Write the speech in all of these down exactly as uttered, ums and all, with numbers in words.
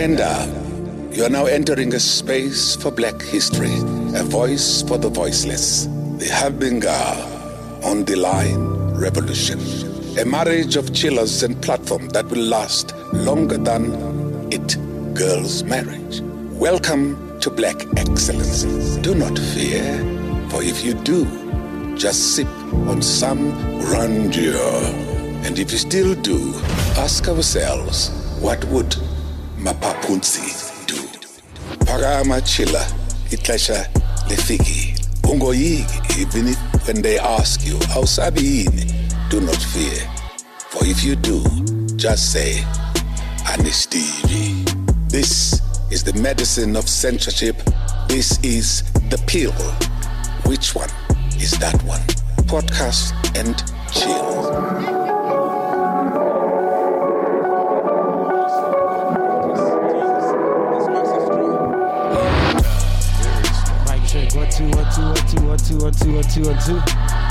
Stand up. You are now entering a space for Black history, a voice for the voiceless. The Habinga on the Line Revolution. A marriage of chillers and platform that will last longer than it girls' marriage. Welcome to Black Excellence. Do not fear, for if you do, just sip on some grandeur. And if you still do, ask ourselves, what would Mapapunzi do? Parama chilla, itlesha lefiki. Ungoyigi, even if when they ask you, how sabini, do not fear. For if you do, just say, Anistivi. This is the medicine of censorship. This is the pill. Which one is that one? Podcast and chill. One, two, one, two, one, two, one, two, one, two, one, two, one, two.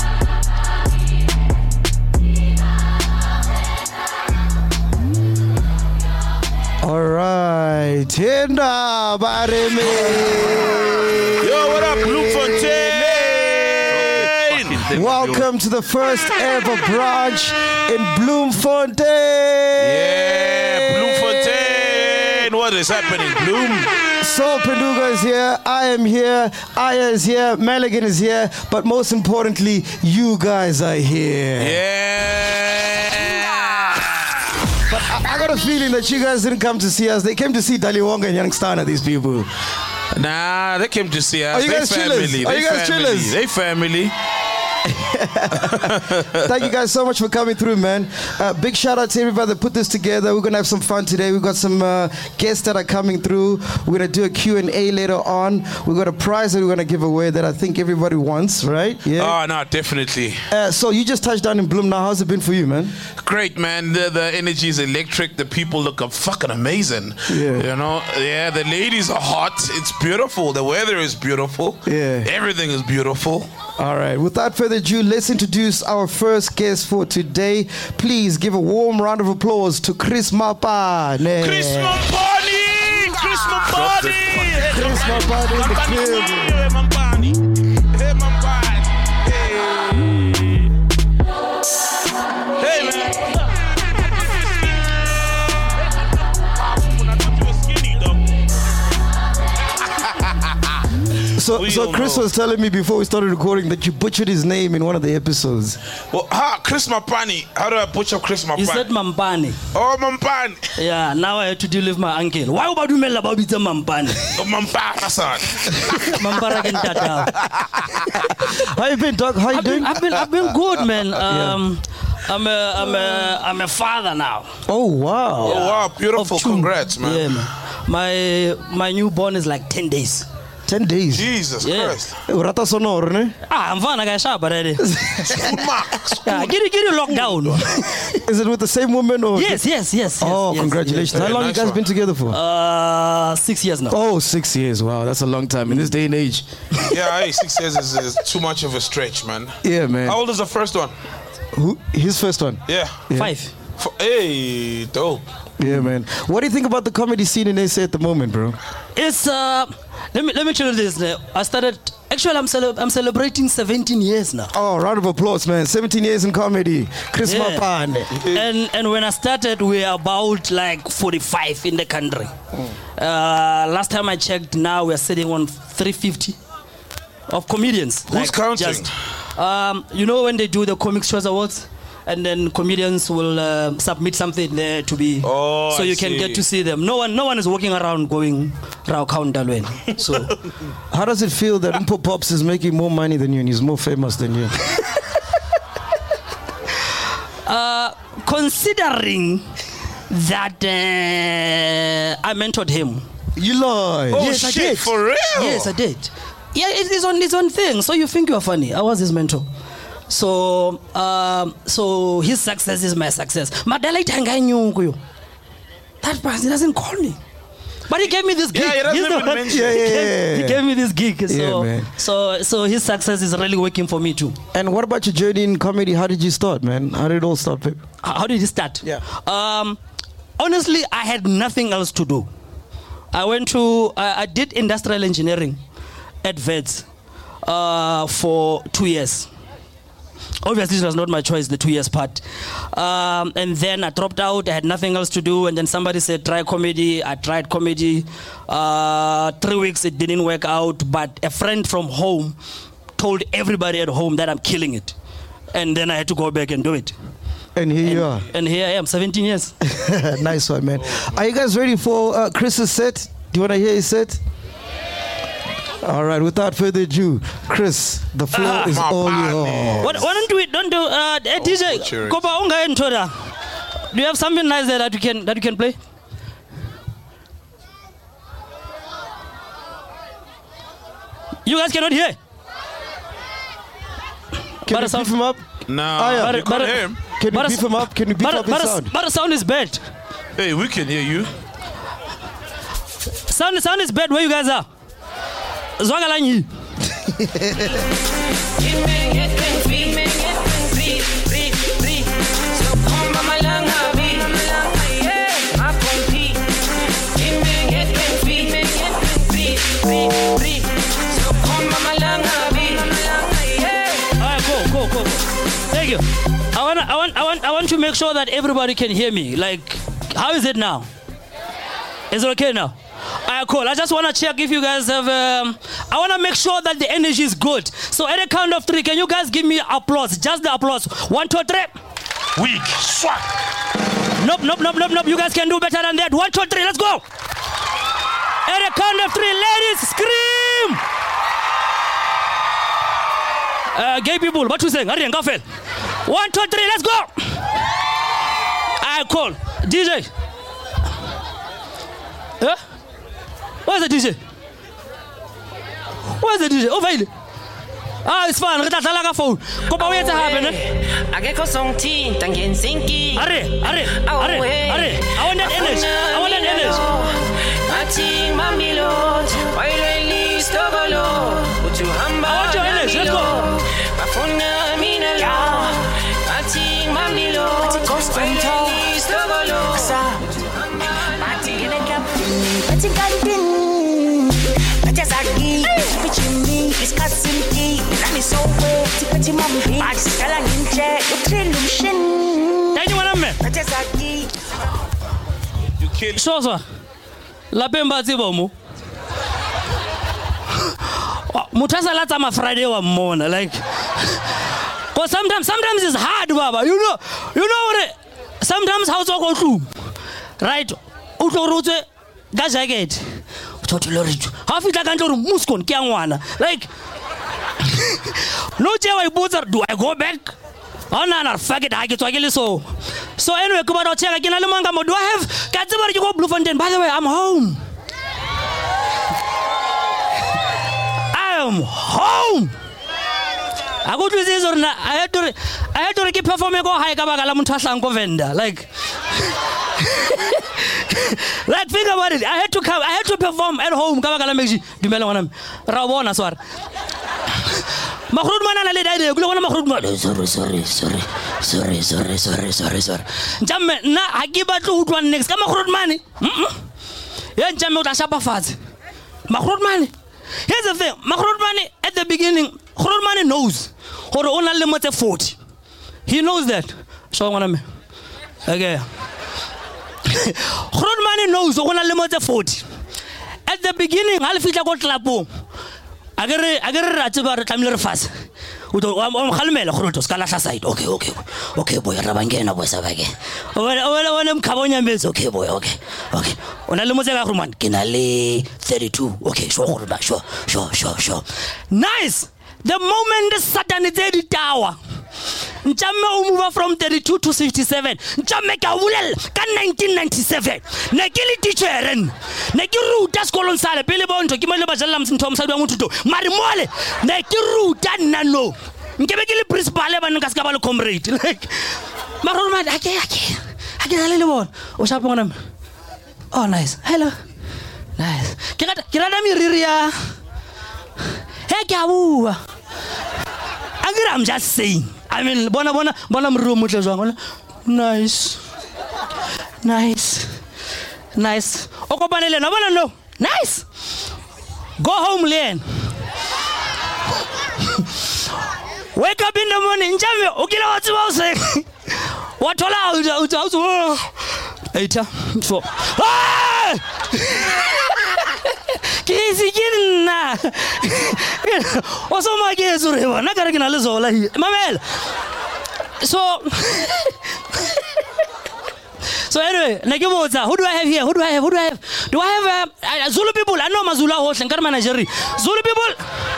All right, Tenda Bareme. Yo, what up, Bloemfontein? Welcome to the first ever branch in Bloemfontein. Yeah, Bloemfontein. What is happening, Bloem? Saul Penduga is here, I am here, Aya is here, Maligan is here, but most importantly, you guys are here. Yeah. But I, I got a feeling that you guys didn't come to see us. They came to see Daliwonga and Youngstana, these people. Nah, they came to see us. Are you they guys family. chillers? Are They you guys family. chillers? They family. Thank you guys so much for coming through, man. Uh, big shout out to everybody that put this together. We're going to have some fun today. We've got some uh, guests that are coming through. We're going to do a Q and A later on. We've got a prize that we're going to give away that I think everybody wants, right? Yeah. Oh, no, definitely. Uh, so you just touched down in Bloem now. How's it been for you, man? Great, man. The, the energy is electric. The people look fucking amazing. Yeah. You know, yeah, the ladies are hot. It's beautiful. The weather is beautiful. Yeah. Everything is beautiful. All right. Without further ado, let's introduce our first guest for today. Please give a warm round of applause to Chris Mapane. Chris Mapane! Chris Mapane! Chris Mapane in the building. Hey, Mapane. Hey, Mapane. Hey. Hey, man. So, so Chris was telling me before we started recording that you butchered his name in one of the episodes. Well, how, Chris Mapane. How do I butcher Chris Mapane? You said Mampane. Oh, Mampane. Yeah, now I have to deal with my uncle. Why would you mela about it Mampane? Oh, Mampara, son. Mampara can tata. How you been, Doc? How you I've doing? been, I've been, I've been good, man. Um, yeah. I'm a, I'm a, I'm a father now. Oh wow! Oh wow! Beautiful. Congrats, man. Yeah, man. My, my newborn is like ten days. Ten days. Jesus Yeah. Christ. Rata sonoro, ne? Ah, I'm fine. I got shot already. School marks. Yeah, get it, get it locked down. Is it with the same woman or? Yes, yes, yes. Oh, yes, congratulations! yes. How Very long nice you guys one. been together for? Uh, six years now. Oh, six years. Wow, that's a long time in this day and age. Yeah, hey, six years is, is too much of a stretch, man. Yeah, man. How old is the first one? Who? His first one. Yeah. Yeah. Five. F- hey, dope. Yeah, man. What do you think about the comedy scene in S A at the moment, bro? It's uh, let me let me tell you this. Now. I started. Actually, I'm cele- I'm celebrating seventeen years now. Oh, round of applause, man. seventeen years in comedy. Chris Yeah. Mapane. And and when I started, we were about like forty-five in the country. Mm. Uh, last time I checked, now we're sitting on three fifty of comedians. Who's counting? Just, um, you know when they do the Comic Choice Awards, and then comedians will uh, submit something there to be, Oh, so I you can see. get to see them. No one, no one is walking around going Rao Countalwen. So, How does it feel that Umpo Pops is making more money than you and he's more famous than you? uh, considering that uh, I mentored him. You lie. Oh Yes, I shit, did. for real? Yes, I did. Yeah, it is on his own thing. So you think you are funny? I was his mentor. So, um, so his success is my success. Madala itanga nyungu. That person doesn't call me, but he gave me this gig. Yeah, he doesn't He's the even one- mention. Yeah, yeah, He gave, yeah. he gave me this gig. So, Yeah, man. so, so his success is really working for me too. And what about your journey in comedy? How did you start, man? How did it all start, babe? How how did it start? Yeah. Um, honestly, I had nothing else to do. I went to, I, I did industrial engineering at Vets uh, for two years. Obviously, it was not my choice, the two years part. Um, and then I dropped out. I had nothing else to do. And then somebody said, try comedy. I tried comedy. Uh, three weeks, it didn't work out. But a friend from home told everybody at home that I'm killing it. And then I had to go back and do it. And here and, you are. And here I am, seventeen years. Nice one, man. Are you guys ready for uh, Chris's set? Do you want to hear his set? All right, without further ado, Chris, the floor uh, is all yours. What, why don't we, don't do, uh, uh, D J, Kopa Unga and Toda. Do you have something nice there that you can, that you can play? You guys cannot hear? Can you beef him up? No, ah, yeah. you can't hear him. Can you beef him up? Can you beef up his sound? But the sound is bad. Hey, we can hear you. Sound, sound is bad where you guys are. Zwagalanyi. Go, go, go. Thank you. I want, I want, I want, I want to make sure that everybody can hear me. Like, how is it now? Is it okay now? Alright, cool. I just want to check if you guys have. Um, I want to make sure that the energy is good. So at the count of three, can you guys give me applause? Just the applause. One, two, three. Weak. Swat. Nope, nope, nope, nope, nope. You guys can do better than that. One, two, three. Let's go. At the count of three, ladies, scream. Uh, gay people, what you saying? Hurry and go, Phil. One, two, three, let's go. Alright, cool. D J. Huh? Where's the D J? Where's the D J? Over here. Ah, it's fine. Get that phone. Come on, what's happening? I get a song tea, Tangen Sinky. Hurry, hurry, hurry, hurry. I want that energy. I want that energy. Matching Mammy Lord, why release the Golo? Put you humble. I want your energy. Let's go. Mafuna Mina Law, Matching Mammy Lord, why release the Golo? You kill. So, so. La pemba tibomu. Mutasa lata ma Friday wa mona like. Cause sometimes, sometimes it's hard, Baba. You know, you know what? Sometimes how to go through, right? Uto route, gaza gate. Half it like to muskon kiangwana. Like, no jail boozer. Do I go back? Oh no, no, fuck it. I get to get so. So anyway, come on, check again. Do I have? Katzibari you go Bloemfontein. By the way, I'm home. I am home. I go to this or not. I had to. I had to keep performing. Go high. Kabagala mutasang ko venda. Like. Like think about it. I had to come. I had to perform at home. Kabagala meji. Dumela wanam. Rawona swar. Makhrud mana le dai gulo wana makhrud ma. Sorry sorry sorry sorry sorry sorry sorry sorry. Jamme na hagiba to utwan next. Kama makhrud mani. Yeah, jamme utashapa fast. Makhrud mani. Here's the thing. Makhrud mani at the beginning. Makhrud mani knows. Horo ona limit forty. He knows that. So wana me. Okay. Makhrud knows ona limit forty. At the beginning, halfita ko tlapo. Agare agare ratiba tamler fast. Uto am khalmela khruto skala side. Okay, okay. Okay boy, rabangena boy sabake. Wala wala wala mkhabonya mbezo. Okay boy, okay. Okay. Ona le motse ka khruman kinale thirty-two. Okay, sure khruba, sure, sure, sure, sure. Nice. The moment the Satan is at the tower. Njame move from thirty-two to fifty-seven. Njame ka wulel ka nineteen ninety-seven. Ne kili teacheren. Ne kiruta skolon sale pele bonto kimale bajalla msinto msadu wangu tuto. Mari mole ne kiruta nano. Nkebe kili principal ba nkaska ba le comrade. Like marol ma ake ake. Ake dalele bon. O shapo ngam. Oh nice. Hello. Nice. Kirada kirada mi riria. Hey kawu. I'm just saying. I mean, bona bona bona mrumu tlezwa. Nice. Nice. Nice. Okobanele na bona no. Nice. Go home, Len. Wake up in the morning. Njame, ukila watu wause. Watola uja uja uja. Eight, four. Ah! Kisi kina. Osoma kesu rewa. Nakara kina lezo la hi. Mamel. So. So anyway, Nagiboza, who do I have here? Who do I have? Who do I have? Do I have uh, uh, Zulu people? I know Mazula Hoshen, Karmanajeri. Zulu people.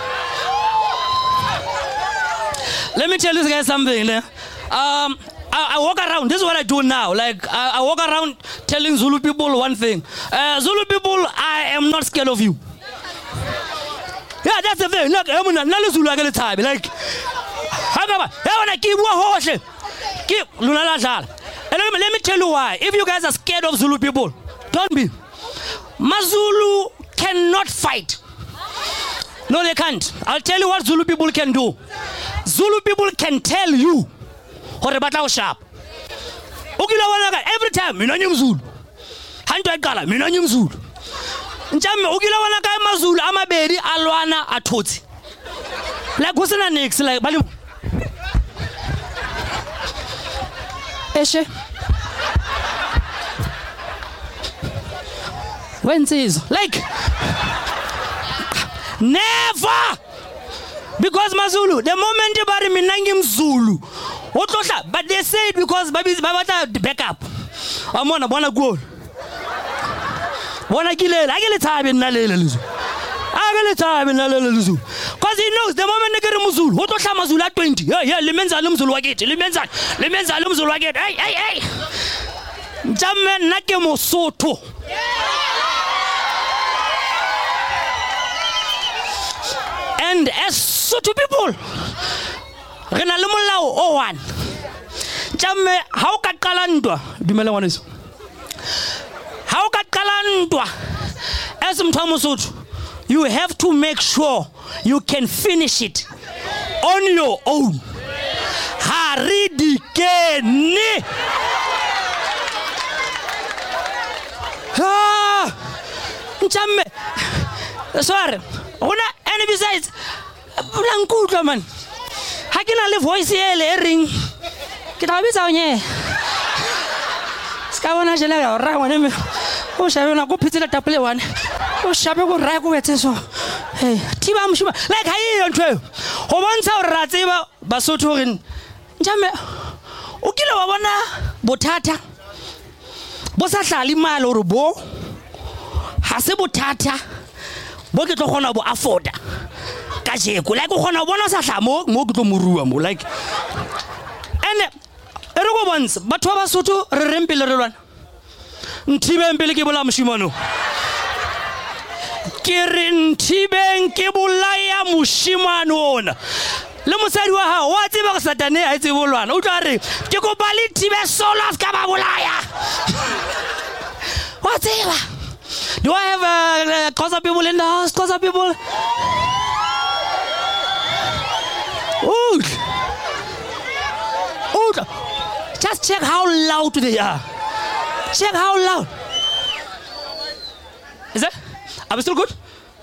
Let me tell you guys something. Um, I, I walk around. This is what I do now. Like I, I walk around telling Zulu people one thing. Uh, Zulu people, I am not scared of you. Yeah, that's the thing. Look, I'm not Zulu time. Like, how come? I want to keep one horse. Keep Lunala. And let me, let me tell you why. If you guys are scared of Zulu people, don't be. Mazulu cannot fight. No, they can't. I'll tell you what Zulu people can do. Zulu people can tell you, Horebata sharp. Every time, Minanyum Zulu. Hunter Gala, Minanyum Zulu. Njame, Ugila Wanaka Mazulu, Amabedi, Alwana, Atoti. Like, what's the next? Like, Balu. Eshe. Wednesdays. Like, never. Because Mazulu, the moment you bury Minangim Zulu, but they say it because baby Babata back up. I'm on a bona go. Wanna kill it, I get a time in Nalelu. I get a time in Nalelu. Because he knows the moment they get a Muzul, what was Mazula twenty? Yeah, yeah, Lemens Alum Zuluaget, Lemens Lemens Alum Zuluaget. Hey, hey, hey. Jamen Nakemo Soto. And as Soto people, Renalumulao oh one. Jamme, how can Kalandua? Do Melawan is how can Kalandua? As Mtamusut, you have to make sure you can finish it on your own. Haridi Keni. Ah, Jamme, sorry. And besides, Blanco man. How can I live voice here? Ring. Get out of here. Scawana Jella, Rawan. Oh, shall I go put it at a play one? Oh, shall I go right with it? So, hey, Tibam Shuma, like I don't know. Who wants our Raziva Basuto in Jame Ukila Wana Botata Bosata Lima Lorubo Hasebutata Bokito Honabo Afforda. Like Hona Bonasa mo Mogto Muruamo like and Erogo ones, but Toba Soto Rempil Tiben Pelikibulam Shimano Kirin Tiben Kibulaya Mushimano Lemusariwa, whatever Satane, I say, Wolan, Utari, Kikobali Tibe Solas Kababulaya. Whatever. Do I have a uh, Kosa people in the house? Kosa people? Ooh. Ooh. Just check how loud they are. Check how loud. Is that? Are we still good?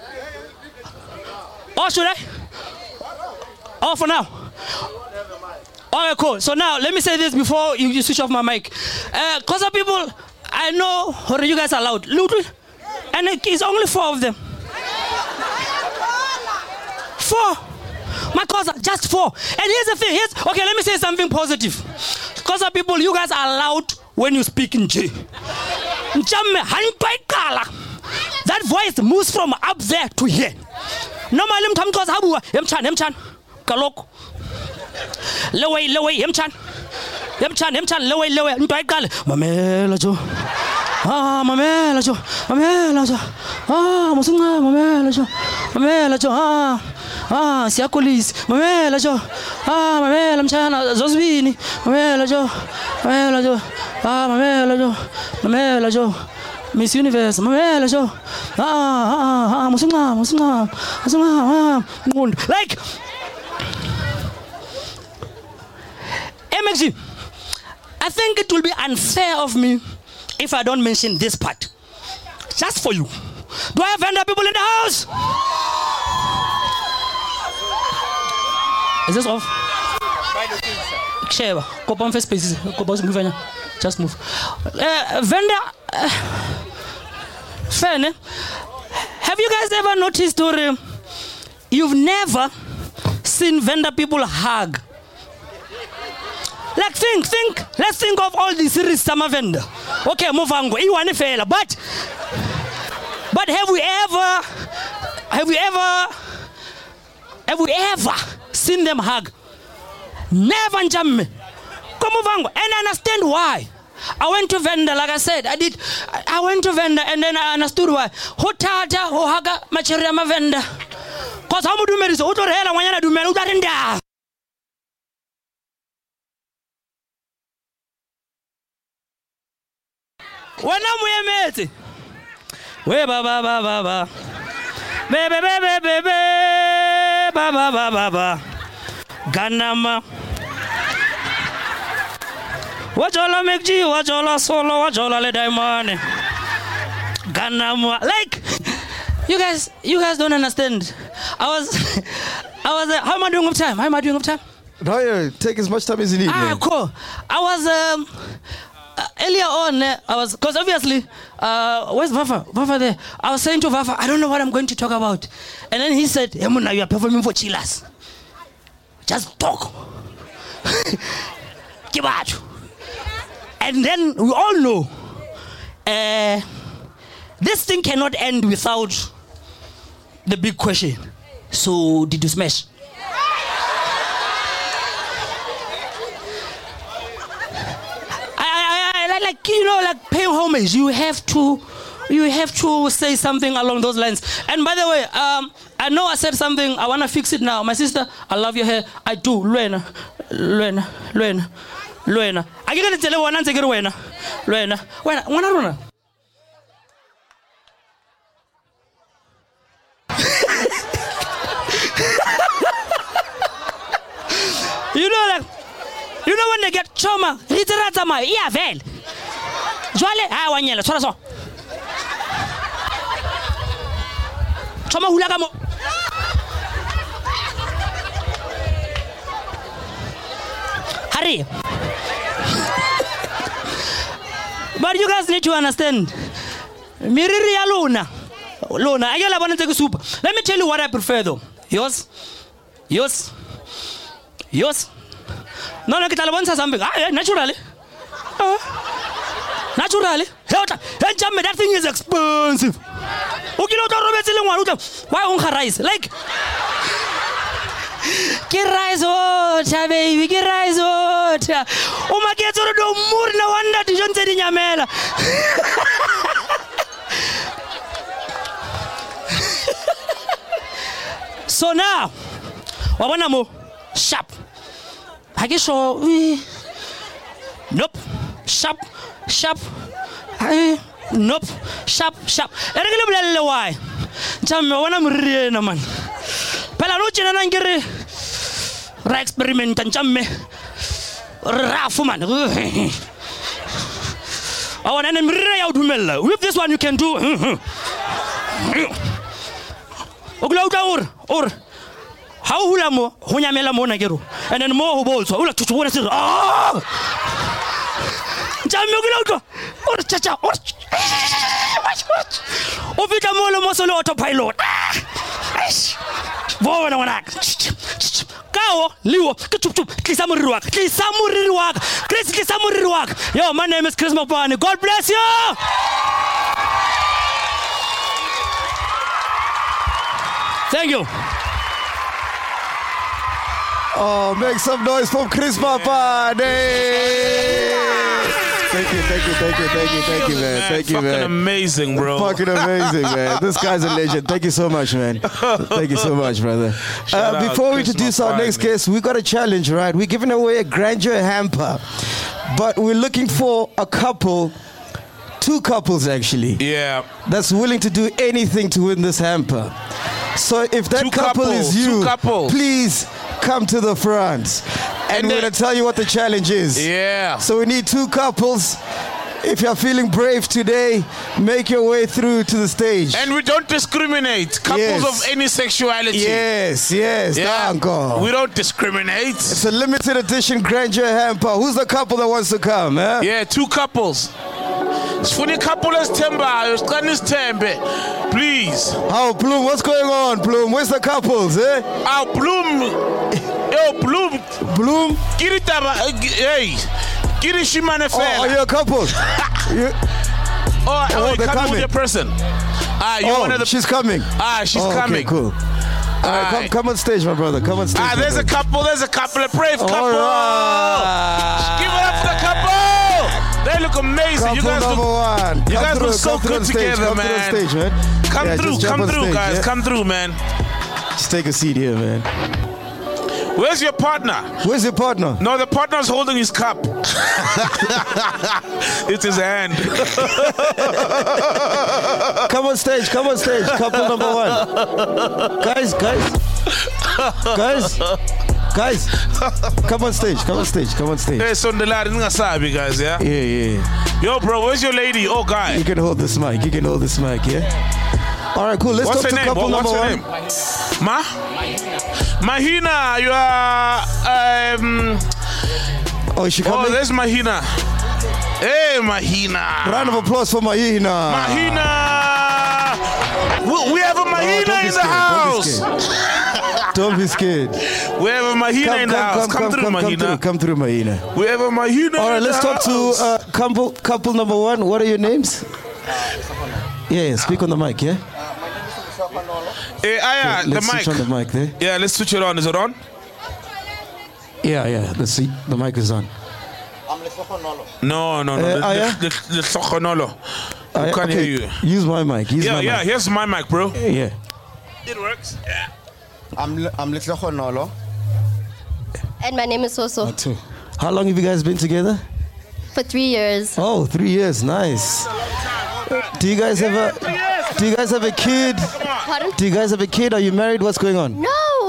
Or should I? Oh, for now. Okay, cool. So now, let me say this before you, you switch off my mic. Uh, Cause of people, I know you guys are loud. And it's only four of them. Four. My cousin, just four. And here's the thing. Here's, okay, let me say something positive. Cause of people, you guys are loud when you speak in J. That voice moves from up there to here. Normally, I'm cause Habu, Mchan, Mchan, Kalok. Loway, loway, Mchan. Mchan, Mchan, loway, loway, Mchan, Mamela Jo. Ah, Mamela Jo, Mamela Jo. Ah, Mosunga, Mamela Jo. Mamela Jo, ah, ah, Siacolis, Mamela Jo. Ah, Mamela Mchana, Zosvini, Mamela Jo, Mamela Jo. Ah, Mamela Jo, Mamela Jo. Miss Universe, Mamela Jo. Ah, ah, ah, Mosunga, Mosunga, Mosunga, ah, like. M X G, I think it will be unfair of me if I don't mention this part. Just for you. Do I have vendor people in the house? Is this off? Share. Go on first spaces. Go move. Just move. Uh, vendor. Uh, fair, ne? Have you guys ever noticed or uh, you've never seen vendor people hug? Like think, think. Let's think of all the series summer vendor. Okay, move on. You want to fail, but but have we ever, have we ever, have we ever seen them hug? Never, Jamme. Come on, and understand why. I went to vendor, like I said, I did. I, I went to vendor, and then I understood why. Hotata, hohaga, machirama vendor. Cause how do you do Oto hela wanyana do melu darinda. When I'm with we ba ba ba ba ba. Be be be be be be ba ba ba ba ba. Ganama. Wajola make G, wajola solo, wajola le diamond. Ganama. Like, you guys, you guys don't understand. I was, I was. Uh, how am I doing of time? How am I doing of time? No, yeah, take as much time as you need. Ah, man. cool. I was um, uh, earlier on. Uh, I was because obviously, uh, where's Vafa? Vafa there. I was saying to Vafa, I don't know what I'm going to talk about, and then he said, "Emuna, you are performing for Chilas. Just talk." Kibatu. And then we all know uh, this thing cannot end without the big question. So, did you smash? I, I, I, like, you know, like paying homage, you have to, you have to say something along those lines. And by the way, um, I know I said something, I want to fix it now. My sister, I love your hair. I do. Luena, Luena, Luena. Luena. I get to tell you one answer. Luena. Luena. Luena. One runa. You know, like, you know when they get trauma, literata my yeah, vel. Joale, ah, one yellow. So, so. Trauma hulagamo. Hurry. But you guys need to understand. Miriri ya Luna. Luna. I get want to take a soup. Let me tell you what I prefer though. Yours. Yours. Yours. No, no, I want something. Ah, naturally. Uh, naturally. That thing is expensive. Why on her rice? Like get rice water, baby, get rice water. Oh my God, so do more no wonder to John Teddy Yamela. So now, I want to move sharp. I guess so. Nope. Sharp, sharp. Nope. Sharp, sharp. I don't know why. Jam me wana murire na man. Pela no china na ngere. Ra experiment jam me. Rafu man. I want to murire ya udumela. With this one you can do. Ogla utaur or. How hula mo hunya mela mo na gero. And then more who so ula chuchu wona ah. Jam me ogla uto. Or chacha or. Ovita molo mosolo autopilot. Vona wana. Kao liwo chup chup kisamuri wak. Kisamuri wak. Chris kisamuri wak. Yo, my name is Chris Mopani. God bless you. Thank you. Oh, make some noise for Chris Mopani. Thank you, thank you, thank you, thank you, thank you, man. Thank you, man. Fucking amazing, bro. Fucking amazing, man. This guy's a legend. Thank you so much, man. Thank you so much, brother. Uh, before we introduce our next guest, we got a challenge, right? We're giving away a grandeur hamper, but we're looking for a couple, two couples actually. Yeah. That's willing to do anything to win this hamper. So if that Two couple couples, is you, two couples. please come to the front. And, And we're then- going to tell you what the challenge is. Yeah. So we need two couples. If you're feeling brave today, make your way through to the stage. And we don't discriminate. Couples Yes. of any sexuality. Yes, yes, Yeah. danko. We don't discriminate. It's a limited edition grandeur hamper. Who's the couple that wants to come, eh? Yeah, two couples. Sifuna couple esithembayo, sicela isithembe. Please. Oh, Bloom, what's going on, Bloom? Where's the couples, eh? Ah, Bloom. Yo, Bloom. Bloom? Kiri taba, hey. Kiri shimane Oh, are you fela. a couple? You- Oh, oh, oh, you they're coming coming. with your person. Ah, you oh, one of the. she's coming. Ah, she's Oh, coming. Okay, cool. All right, come, Alright. come on stage, my brother. Come on stage. Ah, my there's a brother. couple. There's a couple. A brave couple. All right. Give it up for the couple. They look amazing. Couple you guys number look. one. You Come guys through, look so come through good on stage. together, come man. Through on stage, man. Come Yeah, through, just jump come on through, stage, guys. yeah? Come through, man. Just take a seat here, man. Where's your partner? Where's your partner? No, the partner's holding his cup. It's his hand. Come on stage, come on stage. Couple number one. Guys, guys. Guys. Guys. Come on stage, come on stage, come on stage. Hey, Sondelari, ningasabi, guys, yeah? Yeah, yeah. Yo, bro, where's your lady? Oh, guy. You can hold this mic. You can hold this mic, yeah? All right, cool. Let's What's talk her to name? couple What- number What's her one. name? Ma? Mahina, you are. Um, Oh, is she oh, coming? there's Mahina. Hey, Mahina. Round of applause for Mahina. Mahina. We, we have a Oh, Mahina don't be in the scared, house. Don't be scared. We have a Mahina in the house. Come, through, come, Mahina. through, come through, Mahina. We have a Mahina. All right, in let's the talk to house. uh, couple, couple number one. What are your names? Yeah, yeah, speak on the mic, yeah? Hey, Aya, the Let's mic. switch on the mic there. Yeah, let's switch it on. Is it on? Yeah, yeah, let's see. The mic is on. No, no, no. Uh, the, Aya? the, the, the Sokonolo. I- We can't okay, hear you. Use my mic. Use Yeah, my yeah. mic. Here's my mic, bro. Yeah. It works. Yeah. I'm I'm Little Honolo. And my name is Soso. Two. How long have you guys been together? For three years. Oh, three years. Nice. Do you guys have a Do you guys have a kid? Pardon? Do you guys have a kid? Are you married? What's going on? No!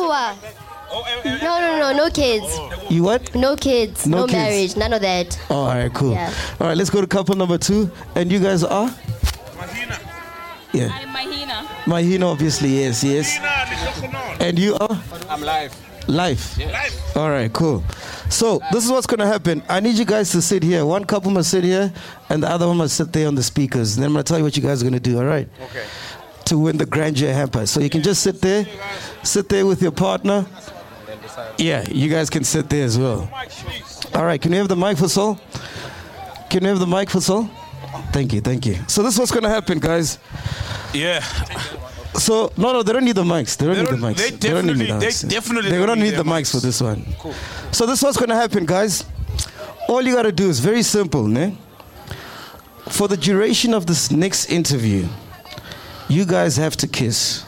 No, no, no, no kids. You what? No kids. No No, kids. marriage. None of that. Oh, all right, cool. Yeah. All right, let's go to couple number two. And you guys are? Mahina. Yeah. I'm Mahina. Mahina, obviously, yes, yes. Mahina, the Sokonolo. And you are? I'm live. Life. Life. All right, cool. So this is what's gonna happen. I need you guys to sit here. One couple must sit here, and the other one must sit there on the speakers. And then I'm gonna tell you what you guys are gonna do. All right? Okay. To win the grandeur hamper. So you can just sit there, sit there with your partner. Yeah, you guys can sit there as well. All right. Can you have the mic for Sol? Can you have the mic for Sol? Thank you, thank you. So this is what's gonna happen, guys. Yeah. So no, no, they don't need the mics. They don't They need the don't- mics. they don't definitely- need the they mics. definitely They don't don't need need the their mics for this one. So this is what's gonna happen, guys. All you gotta do is very simple, ne? For the duration of this next interview, you guys have to kiss.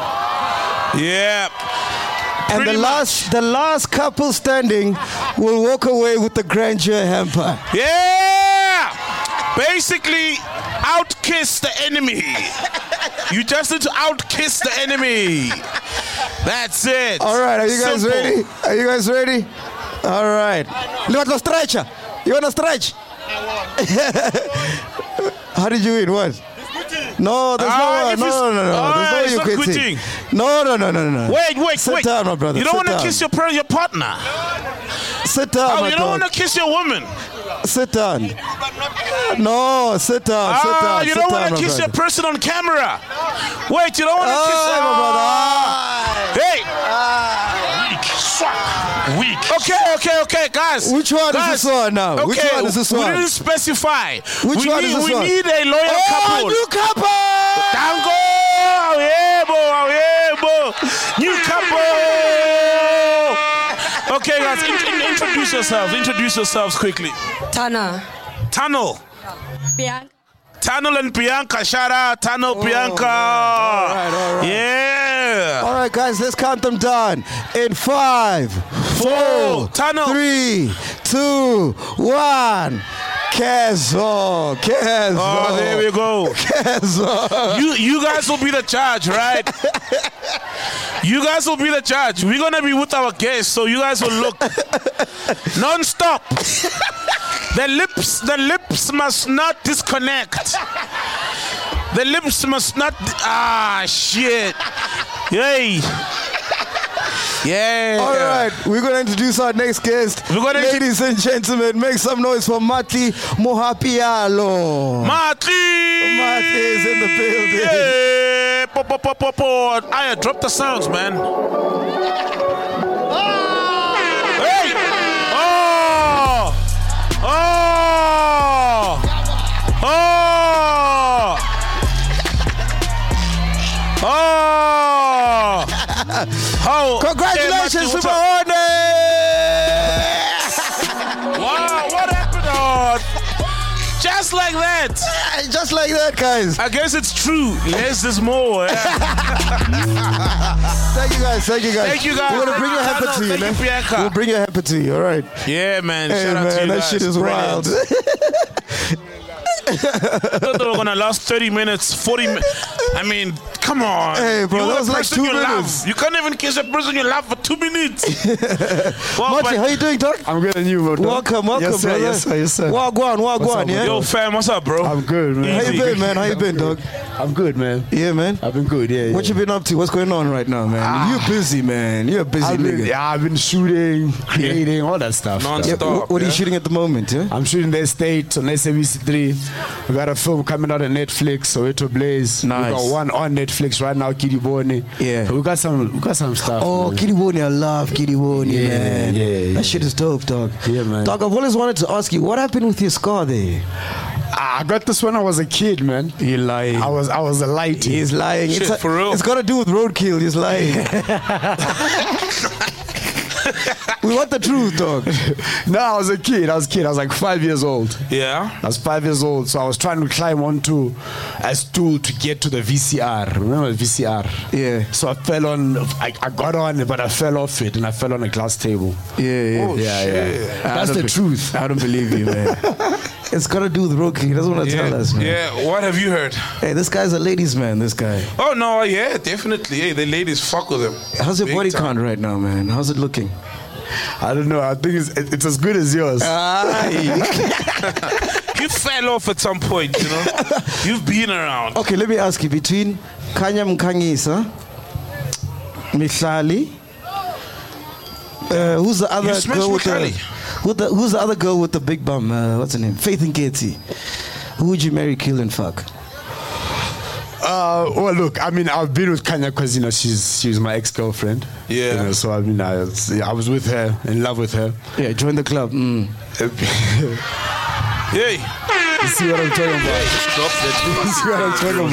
Yeah. And the Pretty last, the last couple standing will walk away with the grandeur hamper. Yeah! Basically, outkiss the enemy. You just need to outkiss the enemy. That's it. All right, are you guys Simple. ready? Are you guys ready? All right. You want to stretch? You want to stretch? How did you win? What? No, there's Ah, no one. if No, it's- no, no, no. Ah, There's no it's you not quitting. quitting. No, no, no, no, no. Wait, wait, Sit wait. down, my brother. You don't Sit want to down. kiss your per- your partner. Sit down, Oh, my you don't want dog. to kiss your woman. Sit down. No, sit down. Sit Ah, down. you sit don't down, want my to kiss your brother. person on camera. Wait, you don't want to Oh, kiss my brother. Ah. Hey. Weak. Swag. Weak. Okay, okay, okay, guys. Which one is Guys, this one now? Okay, Which one is this we one? didn't specify. Which we one need, is this we one? need a loyal Oh, couple. new couple! Tango! Awebo, awebo. New couple! Okay, guys, in, in, introduce yourselves. Introduce yourselves quickly. Tana. Tunnel. Bianca. Tunnel and Bianca. Shout out, Tunnel, Bianca. All right, all right. Yeah. All right, guys, let's count them down. In five, four, Tunnel. three, two, one. Kezo, Kezo. Oh, there we go. Kezo. You you guys will be the judge, right? You guys will be the judge. We're gonna be with our guests, so you guys will look non-stop. The lips, the lips must not disconnect. The lips must not. Ah, shit. Yay. Yeah. All right, we're going to introduce our next guest. We're gonna Ladies and gentlemen, make some noise for Matli Mohapialo. Matli. Matli is in the building. Yeah. Pop, pop, pop, pop, pop. I drop the sounds, man. Hey. Oh. Oh. Oh. Oh. How? Congratulations to Hey, Matli, Mahone! wow, what happened? Oh, just like that. Just like that, guys. I guess it's true. Less is more. Yeah. Thank you, guys. Thank you, guys. Thank you, guys. We're going to bring your hamper to you, Thank you, man. Bianca. We'll bring your hamper to you, all right? Yeah, man. Hey, Shout out man, to you that guys. shit is Brilliant. wild. I thought they were gonna last thirty minutes, forty minutes. I mean, come on. Hey, bro, you that a was like person two you minutes. Love. You can't even kiss a person you love for two minutes. Well, Marty, but- how you doing, dog? I'm good and you, bro. Welcome, welcome, yes, sir, brother. Yes, sir, yes, sir. Wagwan, wagwan, yeah? Yo, fam, what's up, bro? I'm good, man. How you Easy. been, man? How you been, dog? I'm good, man. Yeah, man. I've been good, yeah. What yeah. you been up to? What's going on right now, man? You're busy, man. You're a busy I've been, nigga. yeah, I've been shooting, creating, all that stuff. Non-stop. Yeah, wh- what are you yeah? shooting at the moment, yeah? I'm shooting the estate on S A B C three. We got a film coming out on Netflix, Soweto Blaze. Nice. We got one on Netflix right now, Kiddy Boni. Yeah. We got some, we got some stuff. Oh, man. Kitty Woni, I love Kitty Woni, Yeah, man. yeah, yeah. That shit is dope, dog. Yeah, man. Dog, I've always wanted to ask you, what happened with your scar there? I got this when I was a kid, man. You're lying. I was, I was a light. He's lying. Shit, it's a- for real? It's got to do with roadkill. He's lying. We want the truth, dog. No, I was a kid. I was a kid. I was like five years old. Yeah. I was five years old, so I was trying to climb onto a stool to get to the V C R. Remember the V C R? Yeah. So I fell on, I, I got on it, but I fell off it and I fell on a glass table. Yeah, yeah. Oh, Yeah, shit. yeah. I That's don't the be- truth. I don't believe you, man. It's got to do with roadkill. He doesn't want to Yeah, tell us, man. yeah, what have you heard? Hey, this guy's a ladies' man, this guy. Oh, no, yeah, definitely. Hey, the ladies fuck with him. How's your Big body time. count right now, man? How's it looking? I don't know. I think it's, it's as good as yours. You fell off at some point, you know? You've been around. Okay, let me ask you, between Kanya Mkangisa, Mihlali, uh, who's the other You smashed girl with the, Mihlali? who the, who's the other girl with the big bum? Uh, what's her name? Faith Nketi. Who would you marry, kill, and fuck? Uh, well, look, I mean, I've been with Kanya because, you know, she's she's my ex-girlfriend. Yeah. You know, so, I mean, I was, I was with her, in love with her. Yeah, join the club. Mm. Hey. You see what I'm talking about? Drop that. You see what I'm talking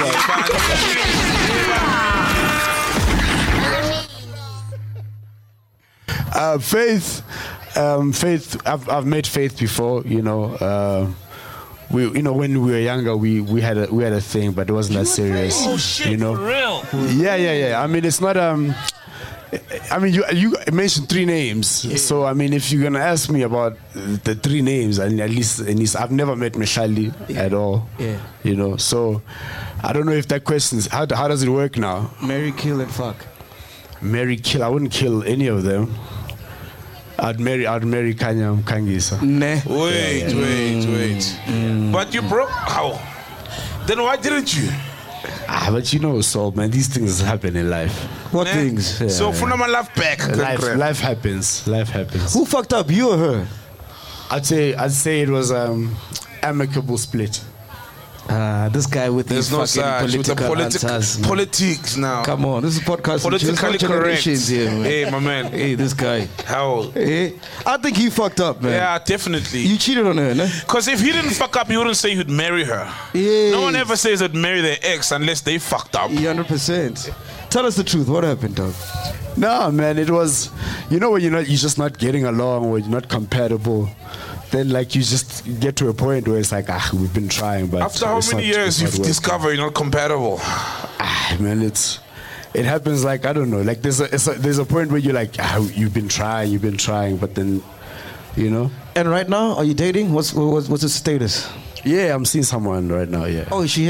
about? Uh, Faith, um, Faith, I've, I've met Faith before, you know. Uh, we, you know, when we were younger, we, we had a we had a thing, but it wasn't that serious. Oh, shit, you know. for real? Yeah, yeah, yeah. I mean, it's not. Um, I mean, you you mentioned three names, so I mean, if you're gonna ask me about the three names, and at least at least I've never met Mihlali at all. Yeah. You know, so I don't know if that question's how how does it work now? Marry, kill, and fuck. Marry, kill. I wouldn't kill any of them. I'd marry, I'd marry Kanya Mkangisa. Nah. Wait, Yeah, yeah. wait, wait. But you broke. How? Then why didn't you? Ah, but you know, so man, these things happen in life. What Nah. things? Yeah, So, yeah. for my life back. Life, life happens. Life happens. Who fucked up, you or her? I'd say, I'd say it was um, amicable split. Uh, this guy with There's these no fucking sides with the political politi- answers, man. politics now. Come on, this is a podcast. Politically It's not correct. generations here, man. Hey, my man. Hey, this guy. How? Hey, I think he fucked up, man. Yeah, definitely. You cheated on her, no? Because if he didn't fuck up, he wouldn't say he'd marry her. Yeah. No one ever says they'd marry their ex unless they fucked up. one hundred percent. Tell us the truth. What happened, dog? No, man, it was, you know, when you're not, you're just not getting along, or you're not compatible. Then, like, you just get to a point where it's like, ah, we've been trying, but After how it's many not- years it's you've not working. discovered you're not compatible? Ah, man, it's, it happens like I don't know, like there's a, it's a there's a point where you're like, ah, you've been trying, you've been trying, but then, you know. And right now, are you dating? What's what's, what's the status? Yeah, I'm seeing someone right now. Yeah. Oh, is she here?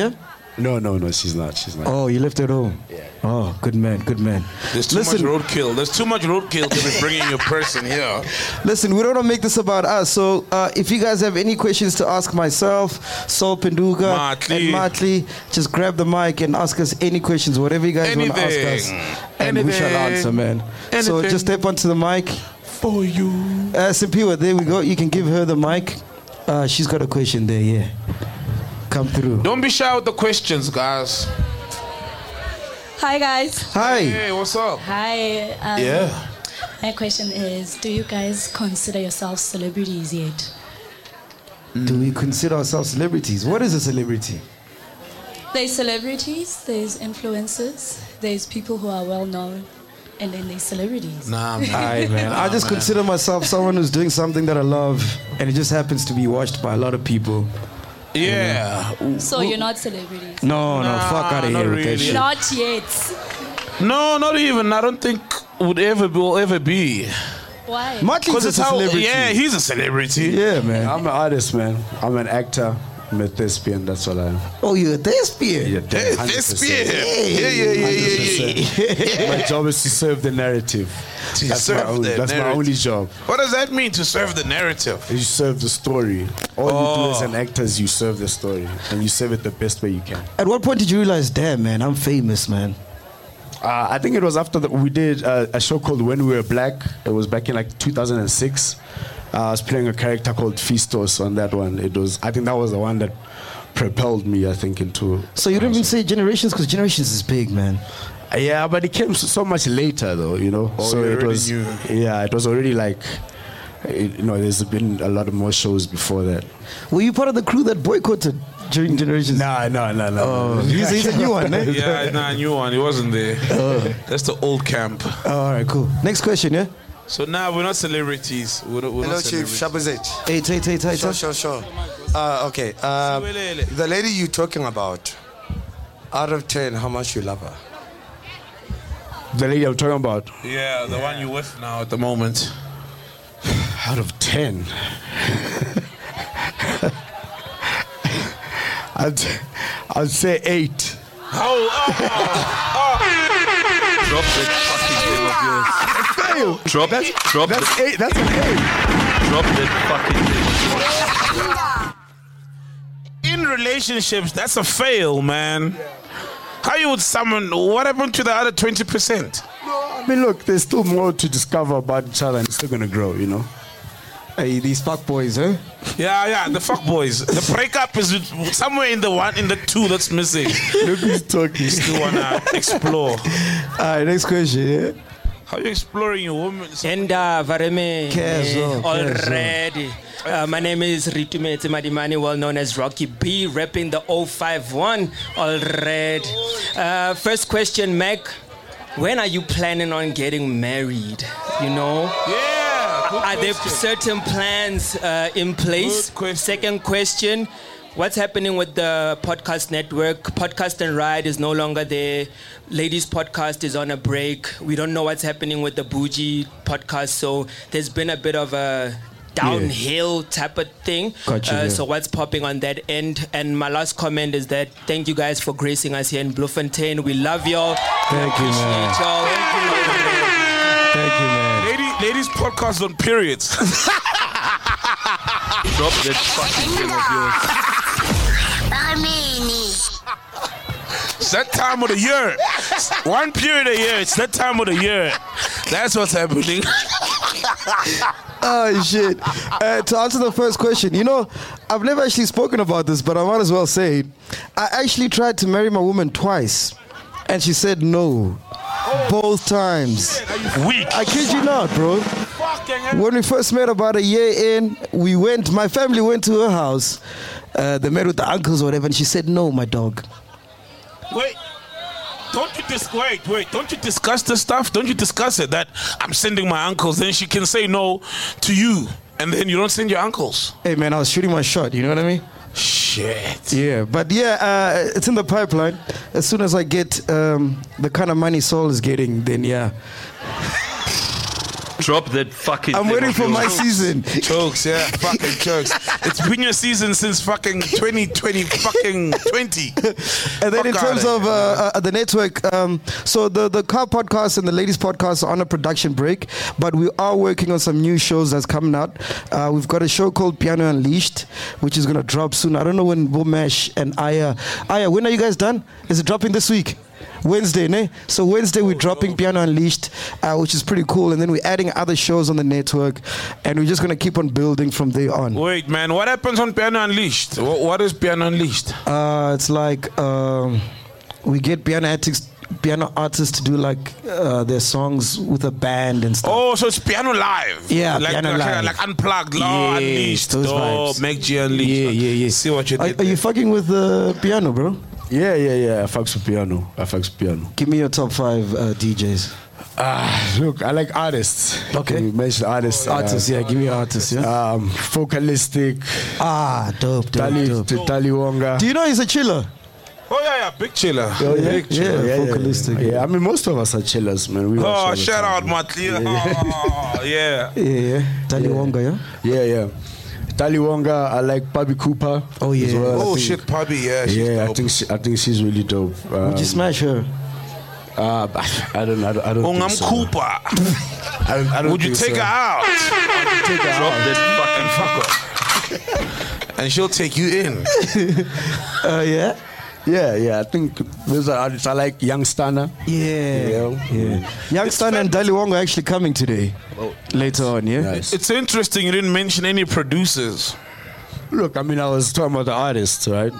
No, no, no, she's not. She's not. Oh, you left at home? Yeah. Oh, good man, good man. There's too Listen, much roadkill. There's too much roadkill to be bringing your person here. Listen, we don't want to make this about us. So uh, if you guys have any questions to ask myself, Sol Penduga, Matli. and Matli, just grab the mic and ask us any questions, whatever you guys want to ask us. And we shall Anything. answer, man. So Anything. just step onto the mic. For you. Uh, Simpiwa, there we go. You can give her the mic. Uh, she's got a question there, yeah. Come through. Don't be shy with the questions, guys. Hi, guys. Hi. Hey, what's up? Hi. Um, Yeah. My question is, do you guys consider yourselves celebrities yet? Do we consider ourselves celebrities? What is a celebrity? There's celebrities, there's influencers, there's people who are well known, and then there's celebrities. Nah, man. Aye, man. I just consider myself someone who's doing something that I love, and it just happens to be watched by a lot of people. Yeah. So you're not celebrities? No, no, Nah, fuck out of not here with that really. shit. Not yet. No, not even. I don't think would ever be, will ever be. Why? Matli's Because just it's a how. celebrity. Yeah, he's a celebrity. Yeah, man. I'm an artist, man. I'm an actor. I'm a thespian. That's what I am. Oh, you're a thespian? Yeah, Hey, one hundred this percent. beer. Yeah, yeah, yeah, yeah, yeah. My job is to serve the narrative. To That's, my, serve only, the that's my narrative. only job. What does that mean to serve the narrative? You serve the story. All you do Oh. as an actor is you serve the story, and you serve it the best way you can. At what point did you realize, damn, man, I'm famous, man? Uh, I think it was after that we did uh, a show called When We Were Black. It was back in like two thousand six. Uh, I was playing a character called Fistos on that one. It was, I think that was the one that propelled me, I think, into. So you don't even say Generations, because Generations is big, man. Uh, yeah, but it came so, so much later, though. You know. Oh, so you it already was. knew. Yeah, it was already like. It, you know, there's been a lot of more shows before that. Were you part of the crew that boycotted during Generations? Nah, no, no, no. Oh, he's, he's a new one, eh? Yeah, nah, new one. He wasn't there. That's the old camp. Oh, all right, cool. Next question, yeah? So now we're not celebrities. We're not, we're Hello, not Chief. celebrities. Shabazet. Hey, hey, hey, hey, Sure, sure, sure. Uh, okay. Uh, the lady you're talking about, out of ten, how much you love her? The lady I'm talking about. Yeah, the one you with now at the moment. Out of ten. I'd, I'd say eight. Oh, oh, Drop that fucking thing of yours. Fail. Drop, That's, drop, that's the, eight. That's an eight. drop that fucking thing of yours. In relationships, that's a fail, man. How you would someone? What happened to the other twenty percent? I mean, look, there's still more to discover about each other, and it's still gonna grow, you know. Hey, these fuck boys, huh? Yeah, yeah, the fuck boys. The breakup is with- somewhere in the one, in the two that's missing. Look who's talking. Still wanna explore. All right, next question, yeah? How you exploring your woman? Enda Vareme Kezo, already. Uh, my name is Ritumete Madimani, well known as Rocky B, repping the oh five one already. Uh, first question, Mac. When are you planning on getting married? You know? Yeah. good Are there question. certain plans uh, in place? Good question. Second question. What's happening with the podcast network? Podcast and Ride is no longer there. Ladies Podcast is on a break. We don't know what's happening with the Bougie podcast. So there's been a bit of a downhill type of thing. Gotcha, uh, yeah. So what's popping on that end? And my last comment is that thank you guys for gracing us here in Bloemfontein. We love y'all. Thank you, man. Appreciate y'all. Thank you, man. Lady, ladies podcast on periods. Drop that fucking thing of yours. It's that time of the year. One period a year. It's that time of the year. That's what's happening. Oh, shit. Uh, to answer the first question, you know, I've never actually spoken about this, but I might as well say it. I actually tried to marry my woman twice, and she said no. Both times. Weak. I kid you not, bro. When we first met about a year in, we went, my family went to her house. Uh, they met with the uncles or whatever, and she said no, my dog. Wait. Don't you dis- wait, wait, don't you discuss this stuff? Don't you discuss it that I'm sending my uncles, then she can say no to you, and then you don't send your uncles? Hey, man, I was shooting my shot, you know what I mean? Shit. Yeah, but yeah, uh, it's in the pipeline. As soon as I get um, the kind of money Saul is getting, then yeah. Drop that fucking. I'm thing waiting of for my yours. season. Jokes, yeah, fucking jokes. It's been your season since fucking twenty twenty, fucking twenty. And then in Fuck terms outta of uh, uh, the network, um, so the, the car podcast and the ladies podcast are on a production break, but we are working on some new shows that's coming out. Uh, we've got a show called Piano Unleashed, which is going to drop soon. I don't know when Bomesh and Aya. Aya, when are you guys done? Is it dropping this week? Wednesday, ne? So Wednesday we're dropping Piano Unleashed, uh, which is pretty cool, and then we're adding other shows on the network, and we're just gonna keep on building from there on. Wait, man, what happens on Piano Unleashed? What, what is Piano Unleashed? Uh, it's like um, we get piano artists, piano artists to do like uh, their songs with a band and stuff. Oh, so it's piano live. Yeah, like, piano like, live. Like unplugged, law Yes, unleashed. those Oh, vibes. Meg G Unleashed. Yeah, yeah, yeah. See what you Are, did are you fucking with the piano, bro? Yeah, yeah, yeah. I fucks with piano. I fucks with piano. Give me your top five uh, D Js. Ah, look, I like artists. Okay. You mentioned artists. Artists, yeah. Give me artists, yeah. Um, Focalistic. Ah, dope, dope, Tali, dope. Tali Wonga. Do you know he's a chiller? Oh, yeah, yeah. Big chiller. Oh, yeah, Big yeah, chiller. yeah, yeah, Focalistic. yeah, yeah. I mean, most of us are chillers, man. We watch all Oh, the shout time. out, Matli. Oh, yeah. Yeah, yeah. Tali Yeah. Wonga, yeah? Yeah, yeah. Tali Wonga, I like Bobby Cooper. Oh, yeah. as well. I Oh, think- shit, Pubby. Yeah, she's Yeah, I dope. think she, I think she's really dope. Um, Would you smash her? Uh, I don't, I don't, I don't Oh, think I'm so. Cooper. I don't, I don't Would you think take so. her out? Take her Drop out. that fucking Fuck her. And she'll take you in. Uh, yeah? Yeah, yeah. I think those are artists. I like Young Stunner. Yeah. Yeah. yeah. Youngster and Dali Wong are actually coming today. Later on, yeah? Nice. It's interesting you didn't mention any producers. Look, I mean, I was talking about the artists, right?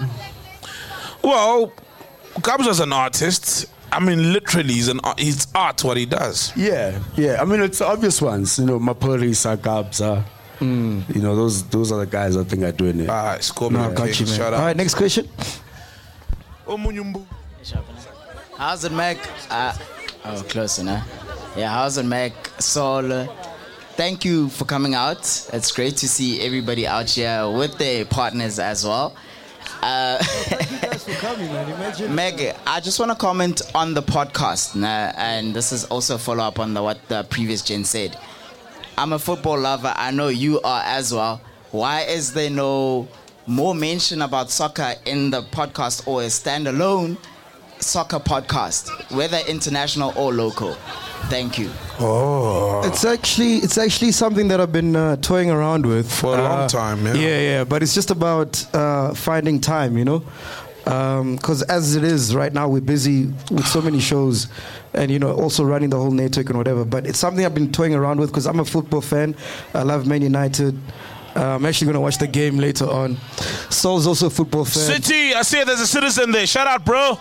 Well, Kabza's an artist. I mean, literally, he's an art, he's art what he does. Yeah, yeah. I mean, it's the obvious ones. You know, Mapuri, Sakabza. Mm. You know, those those are the guys I think are doing it. All right, score No, me. I got you, man. Shout All out. right, next question. Oh, Munyumbu. How's it, Mac? Uh, oh, close enough. Yeah, how's it, Mac? Sol, uh, thank you for coming out. It's great to see everybody out here with their partners as well. Uh, Thank you guys for coming, man. Imagine. Meg, I just want to comment on the podcast, nah, and this is also a follow up on the, what the previous gen said. I'm a football lover. I know you are as well. Why is there no more mention about soccer in the podcast or a standalone soccer podcast, whether international or local? Thank you. Oh. It's actually it's actually something that I've been uh, toying around with For a long Uh, time, yeah. Yeah, yeah. But it's just about uh, finding time, you know. Because as it is right now, we're busy with so many shows, and you know, also running the whole network and whatever. But it's something I've been toying around with because I'm a football fan. I love Man United. Uh, I'm actually going to watch the game later on. Saul's also a football fan. City, I see there's a citizen there. Shout out, bro.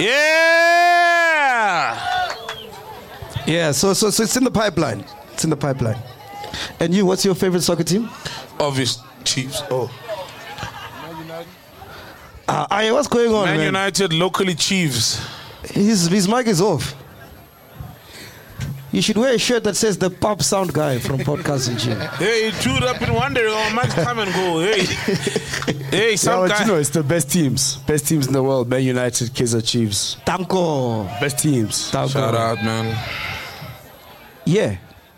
Yeah. Yeah, so so so it's in the pipeline. It's in the pipeline. And you, what's your favorite soccer team? Obvious Chiefs. Oh. Uh, Aya, what's going on, Man, man? United, locally Chiefs. His his mic is off. You should wear a shirt that says the pop sound guy from Podcast and Chill. Hey, you chewed up in wonder. Oh, Max, come and go. Hey. Hey, Yeah, some but guy. you know, it's the best teams. Best teams in the world. Man United, Kaizer Chiefs. Tanko. Best teams. Tanko. Shout out, man. Yeah.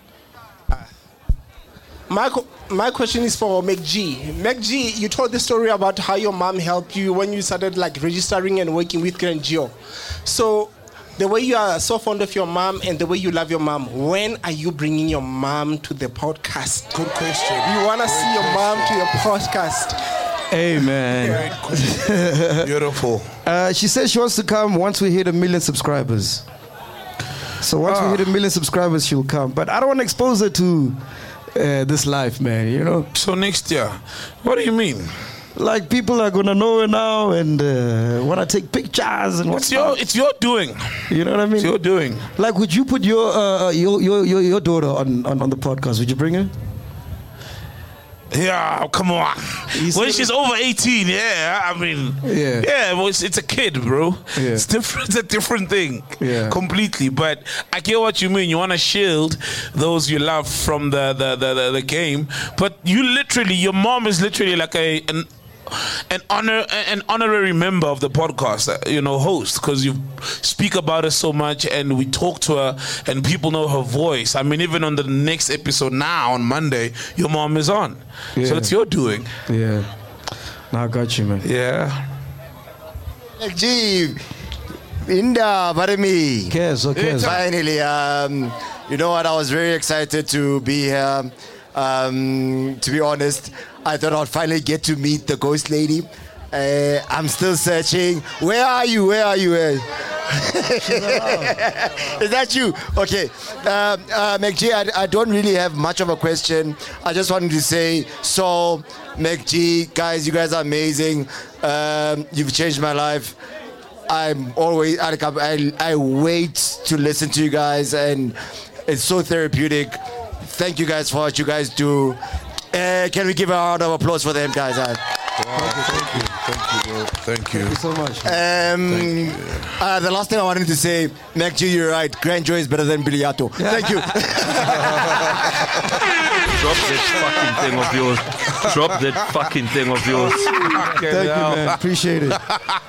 My, co- my question is for Meg G. Meg G, you told the story about how your mom helped you when you started like registering and working with Grand Geo. So the way you are so fond of your mom and the way you love your mom, when are you bringing your mom to the podcast? Good question. You want to see your mom to your podcast? Hey, man. Beautiful. Uh, she says she wants to come once we hit a million subscribers. So once Ah. we hit a million subscribers, she'll come. But I don't want to expose her to uh, this life, man, you know? So next year, what do you mean? Like, people are going to know her now and uh, want to take pictures and what's It's your, it's your doing. You know what I mean? It's your doing. Like, would you put your uh, your, your your your daughter on, on, on the podcast? Would you bring her? Yeah, come on. He's When still- she's over eighteen, yeah, I mean, Yeah. yeah, well, it's, it's a kid, bro. Yeah. It's different. It's a different thing, Yeah. completely. But I get what you mean. You want to shield those you love from the the, the, the the game, but you literally, your mom is literally like a an an honor, an honorary member of the podcast, uh, you know, host, because you speak about her so much, and we talk to her, and people know her voice. I mean, even on the next episode now on Monday, your mom is on, Yeah. so it's your doing. Yeah. No, I got you, man. Yeah. Gee, Inda, Barimi. Cares, okay. Finally, um, you know what? I was very excited to be here. Um, to be honest, I thought I'd finally get to meet the ghost lady. Uh, I'm still searching. Where are you? Where are you? Where? Is that you? Okay. Um, uh, MacG, I, I don't really have much of a question. I just wanted to say, so, MacG, guys, you guys are amazing. Um, you've changed my life. I'm always, I, I, I wait to listen to you guys, and it's so therapeutic. Thank you guys for what you guys do. Uh, can we give a round of applause for them, guys? Uh, Thank you. Thank you, bro. Thank you. Thank you so much. Um, uh, the last thing I wanted to say, MacG, you're right. Grandjoy is better than Biliato. Thank you. Drop that fucking thing of yours. Drop that fucking thing of yours. Thank you, man. Appreciate it.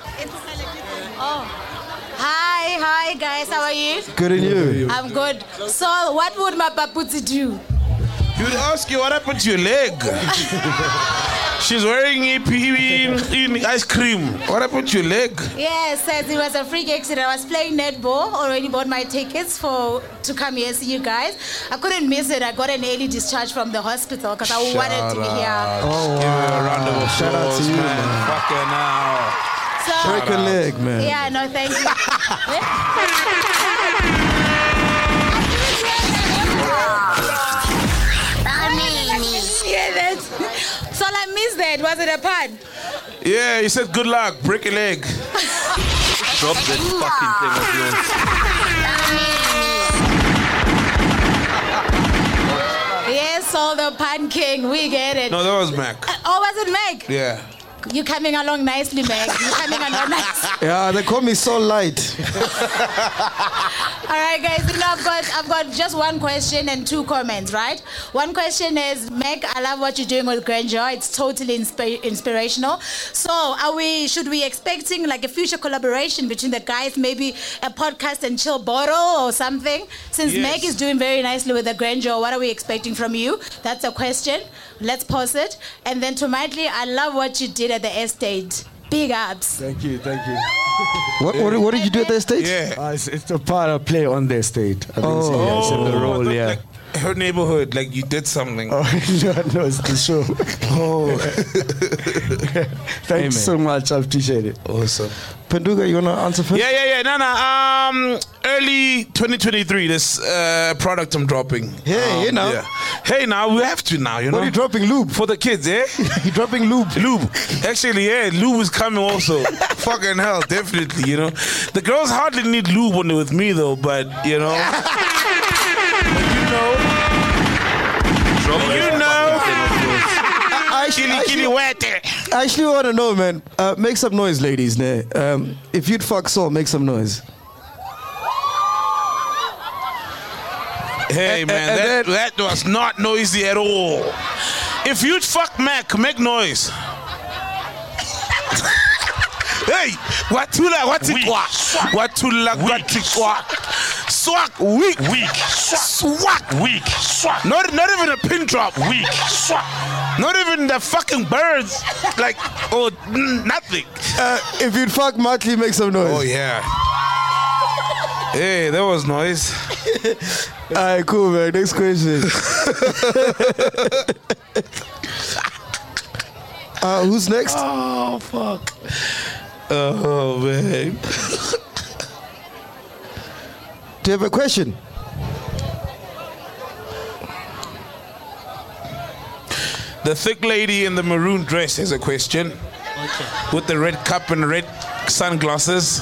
Hi, hi guys, how are you? Good and you? I'm good. So, what would my paputi do? You'd ask you what happened to your leg. She's wearing a in ice cream. What happened to your leg? Yes, says it was a freak accident. I was playing netball. Already bought my tickets for to come here see you guys. I couldn't miss it. I got an early discharge from the hospital because I Shout wanted to be here. out. Oh, give her a round of applause. Shout out to you, man. man. Fucking now. So, break a leg, man. Yeah, no, thank you. Yeah, that's, so I missed that. Was it a pun? Yeah, he said good luck. Break a leg. Drop that fucking thing of yours. Yes, so the pun king, we get it. No, that was Mac. Uh, oh, was it Meg? Yeah. You coming along nicely, Meg. You coming along nicely. Yeah, they call me so light. All right, guys. You know, I've got I've got just one question and two comments, right? One question is, Meg, I love what you're doing with Grandeur. It's totally insp- inspirational. So, are we? Should we expecting like a future collaboration between the guys? Maybe a podcast and chill bottle or something? Since Yes. Meg is doing very nicely with the Grandeur, what are we expecting from you? That's a question. Let's pause it. And then to Maitli, I love what you did at the estate. Big ups. Thank you, thank you. What, what, what did you do at the estate? Yeah. Uh, it's, it's a part of play on the estate. I Oh. think, yeah, it's in the role, yeah. Like her neighborhood, like you did something. Oh, no, no, it's the show. Oh. Thank you Amen. so much. I appreciate it. Awesome. Panduga, you want to answer first? Yeah, yeah, yeah. No, no. Um, early twenty twenty-three, this uh, product I'm dropping. Hey, um, hey now. Yeah. Hey now, we have to now, you know. What are you dropping, lube? For the kids, eh? You dropping lube? Lube. Actually, yeah, lube is coming also. Fucking hell, definitely, you know. The girls hardly need lube when they're with me, though, but, you know. But you know. Drop You that know. fucking thing of yours. I actually, Kitty, kitty, actually, wet. I actually want to know, man. Uh, make some noise, ladies. Né? Um, if you'd fuck Saul, make some noise. Hey, And- man, and that, that was not noisy at all. If you'd fuck Mac, make noise. Hey, watula watikwa, watula watikwa, swak weak, weak, swak weak, swak. Not not even a pin drop, weak, swak. Not even the fucking birds, like oh n- nothing. Uh, if you'd fuck Maitli, make some noise. Oh yeah. Hey, that was noise. All right, cool, man. Next question. uh, who's next? Oh fuck. Oh man. Do you have a question? The thick lady in the maroon dress has a question. Okay. With the red cup and red sunglasses.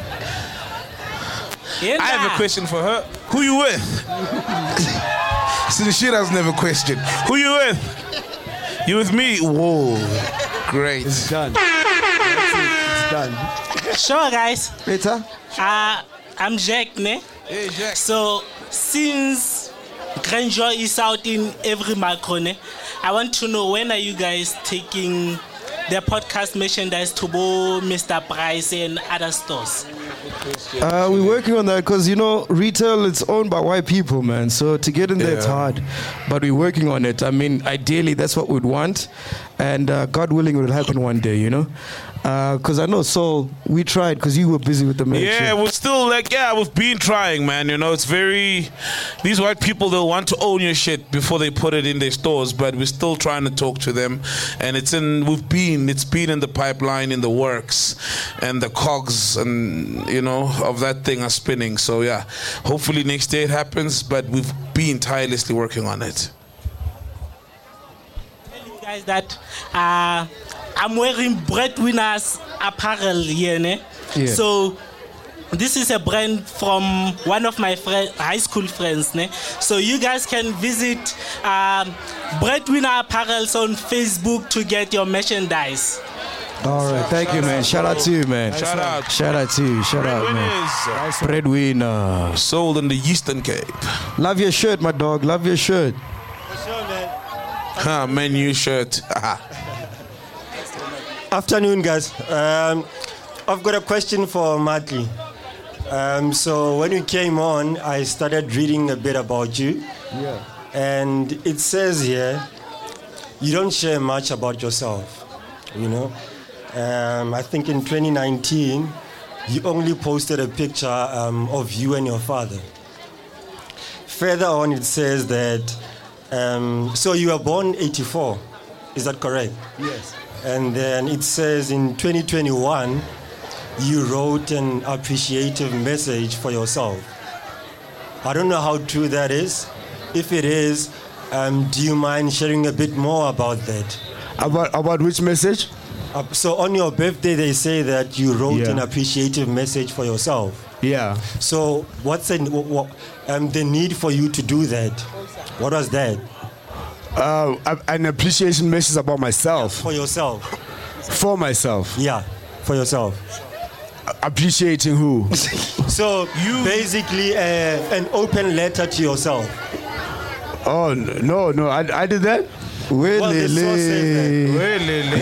I have a question for her. Who you with? Since she doesn't have a question. Who you with? You with me? Whoa. Great. It's done. That's it. It's done. Sure, guys. Later. Uh, I'm Jack, ne? Hey, Jack. So, since Grandeur is out in every macro, ne? I want to know, when are you guys taking their podcast merchandise to bo Mister Price and other stores? Uh, we're working on that because, you know, retail, it's owned by white people, man. So to get in there, it's Yeah. hard. But we're working on it. I mean, ideally, that's what we'd want. And uh, God willing, it will happen one day, you know? Because I know, Saul, we tried because you were busy with the merch. Yeah, we're still like, yeah, we've been trying, man. You know, it's very, these white people, they'll want to own your shit before they put it in their stores, but we're still trying to talk to them. And it's in, we've been, it's been in the pipeline, in the works, and the cogs and, you know, of that thing are spinning. So, yeah, hopefully next year it happens, but we've been tirelessly working on it. Guys, that uh, I'm wearing Breadwinners apparel here, ne? Yeah. So this is a brand from one of my friend, high school friends, ne? So you guys can visit um, Breadwinner Apparels on Facebook to get your merchandise. All right, thank you, man. Shout out to you, man. Shout out. Shout out to you. Shout out, man. Breadwinner. Sold in the Eastern Cape. Love your shirt, my dog. Love your shirt. Huh, menu shirt. Afternoon, guys. Um, I've got a question for Matli. Um, so when you came on, I started reading a bit about you. Yeah. And it says here, you don't share much about yourself, you know. Um, I think in twenty nineteen, you only posted a picture um, of you and your father. Further on, it says that, um, so you were born eighty-four, is that correct? Yes. And then it says in twenty twenty-one, you wrote an appreciative message for yourself. I don't know how true that is. If it is, um, do you mind sharing a bit more about that? About about which message? Uh, so on your birthday, they say that you wrote Yeah. an appreciative message for yourself. Yeah. So what's the, what, um, the need for you to do that? What was that? Uh, an appreciation message about myself. For yourself. For myself. Yeah, for yourself. Appreciating who? So you basically uh, an open letter to yourself. Oh n- no, no, I, I did that. Really, Well, the source says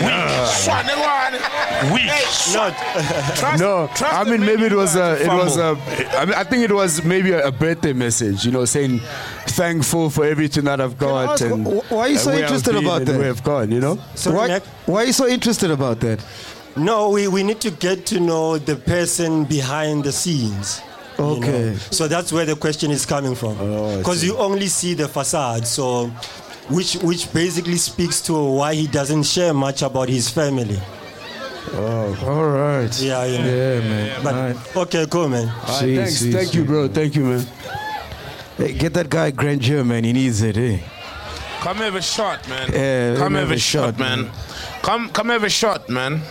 Not. no, I mean maybe it was a, it was a, I, mean, I think it was maybe a, a birthday message, you know, saying thankful for everything that I've got. ask, and wh- why are you and so where I've interested been about and that? Where I've gone, you know. Why, why are you so interested about that? No, we, we need to get to know the person behind the scenes. you Okay. know. So that's where the question is coming from. Because you only see the facade, so which which basically speaks to why he doesn't share much about his family. Oh, all right. Yeah, you know. Yeah, man. But, All right. okay, cool, man. See, thanks, see, thank you, see. bro. Thank you, man. Hey, get that guy grandeur, man. He needs it, eh? Come have a shot, man. Yeah, come let have me a shot, man. Come, come have a shot, man.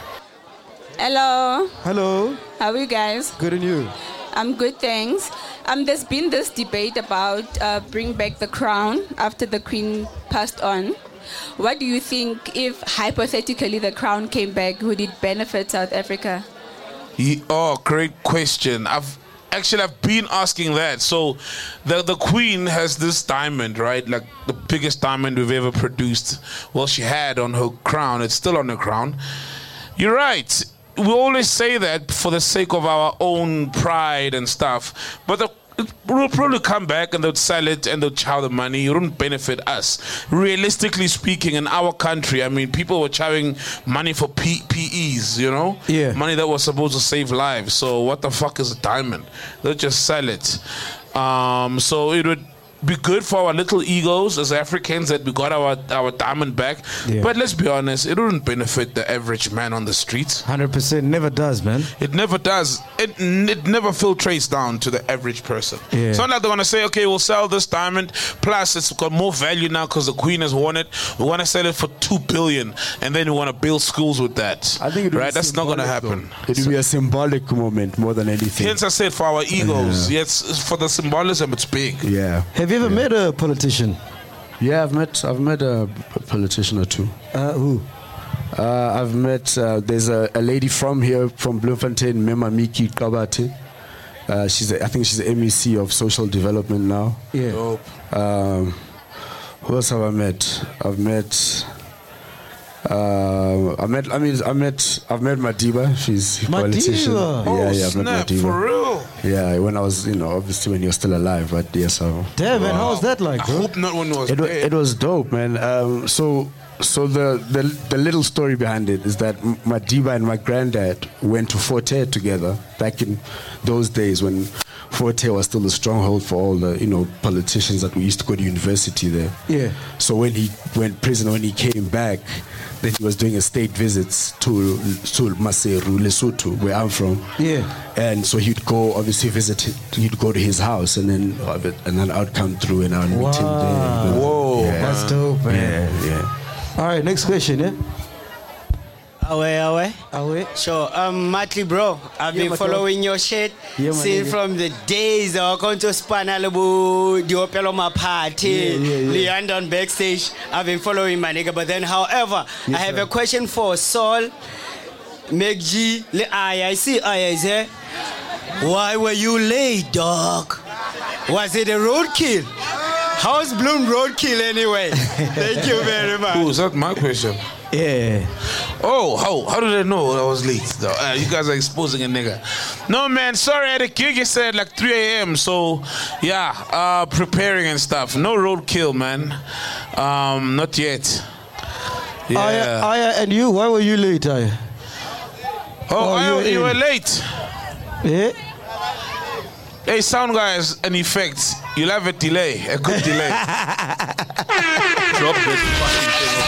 Hello. Hello. How are you guys? Good and you? I'm good, thanks. Um, there's been this debate about uh, bring back the crown after the queen passed on. What do you think if hypothetically the crown came back? Would it benefit South Africa? Ye- Oh, great question. I've actually I've been asking that. So, the the queen has this diamond, right? Like the biggest diamond we've ever produced. Well, she had on her crown. It's still on her crown. You're right. We always say that for the sake of our own pride and stuff. But the it will probably come back and they'll sell it and they'll chow the money. It wouldn't benefit us. Realistically speaking, in our country, I mean, people were chowing money for P- PEs, you know? Yeah. Money that was supposed to save lives. So what the fuck is a diamond? They'll just sell it. Um, so it would be good for our little egos as Africans that we got our, our diamond back. Yeah. But let's be honest, it wouldn't benefit the average man on the streets. one hundred percent never does, man. It never does. It, it never filtrates down to the average person. Yeah. It's not like they're going to say, okay, we'll sell this diamond. Plus, it's got more value now because the queen has won it. We want to sell it for two billion dollars. And then we want to build schools with that. I think it would right? be That's not going to symbolic, happen. though. It would be a symbolic moment more than anything. Hence, I said for our egos. Yes, for the symbolism, it's big. Yeah. Have you ever met a politician? Yeah, I've met I've met a p- politician or two. Uh, who? Uh, I've met uh, there's a, a lady from here from Bloemfontein, Mema Miki Kabate. Uh, she's a, I think she's the M E C of social development now. Yeah. Dope. Um, who else have I met? I've met Uh, I met. I mean, I met. I've met Madiba. She's a politician. Madiba. Yeah, Oh, yeah. I've met snap, Madiba. for real? Yeah, when I was, you know, obviously when you're still alive, but yes, so. Damn, man, how was that like, bro? I hope not when it was It, wa- dead. it was dope, man. Um, so, so the, the the little story behind it is that M- Madiba and my granddad went to Forte together back in those days when Forte was still a stronghold for all the, you know, politicians that we used to go to university there. Yeah. So when he went prison, when he came back, then he was doing a state visits to to Maseru, Lesotho, where I'm from. Yeah. And so he'd go, obviously visit, he'd go to his house, and then and then I'd come through and I'd meet him there. Whoa, Yeah. that's dope, man. Yeah, yeah. All right, next question, yeah? Away, away. Away. Sure. Um, Matli, bro, I've Yeah, been my following your shit Yeah, my since nigga. from the days I come to Spanalabu, Diopeloma party, Yeah, yeah, yeah. Leandon backstage. I've been following my nigga, but then, however, Yes, I have sir. a question for Saul, Megji, Le Aya. I see Aya is here. Why were you late, dog? Was it a roadkill? How's Bloom roadkill anyway? Thank you very much. Ooh, is that my question? Yeah. Oh, how how did I know I was late? Though? Uh, you guys are exposing a nigga. No, man, sorry, I had a gig yesterday at like three a.m. So, yeah, uh, preparing and stuff. No roadkill, man. Um, not yet. Yeah. Aya, Aya, and you, why were you late, Aya? oh, oh, I- you were you in. were late. Yeah? Hey, sound guys, an effect. You'll have a delay, a good delay. Drop this fucking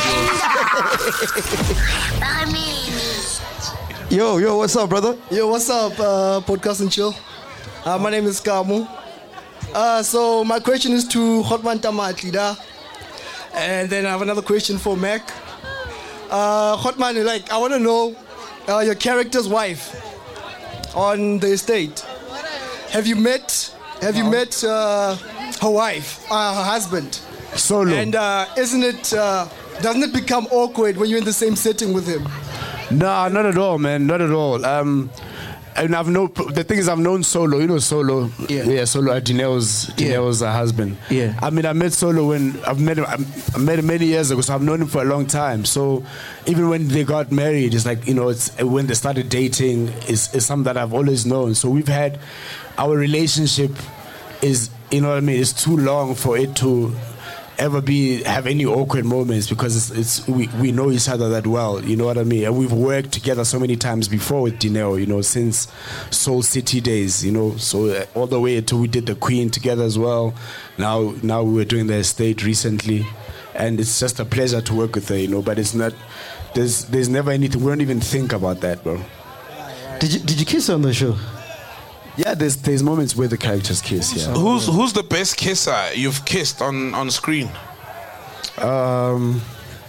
thing of yours. Yo, yo, what's up, brother? Yo, what's up, uh, Podcast and Chill? Uh, my name is Kamu. Uh, so my question is to Hotman Tamatli, da. And then I have another question for Mac. Uh, Hotman, like, I want to know uh, your character's wife on the estate. Have you met? Have you met uh, her wife, uh, her husband? Solo. And uh, isn't it? Uh, doesn't it become awkward when you're in the same setting with him? Nah, not at all, man. Not at all. Um, and I've known, the thing is, I've known Solo. You know Solo. Yeah. Yeah, Solo. Uh, Dineo's, Dineo's uh, husband. Yeah. I mean, I met Solo when I've met him. I met him many years ago, so I've known him for a long time. So even when they got married, it's like, you know, it's when they started dating, it's, it's something that I've always known. So we've had our relationship is, you know what I mean. It's too long for it to ever be have any awkward moments because it's, it's we, we know each other that well, you know what I mean, and we've worked together so many times before with Dineo, you know, since Soul City days, you know, so uh, all the way to we did the Queen together as well. Now now we were doing the estate recently, and it's just a pleasure to work with her, you know. But it's not there's there's never anything. We don't even think about that, bro. Did you did you kiss her on the show? Yeah, there's there's moments where the characters kiss. Yeah. Who's who's the best kisser you've kissed on, on screen? Um,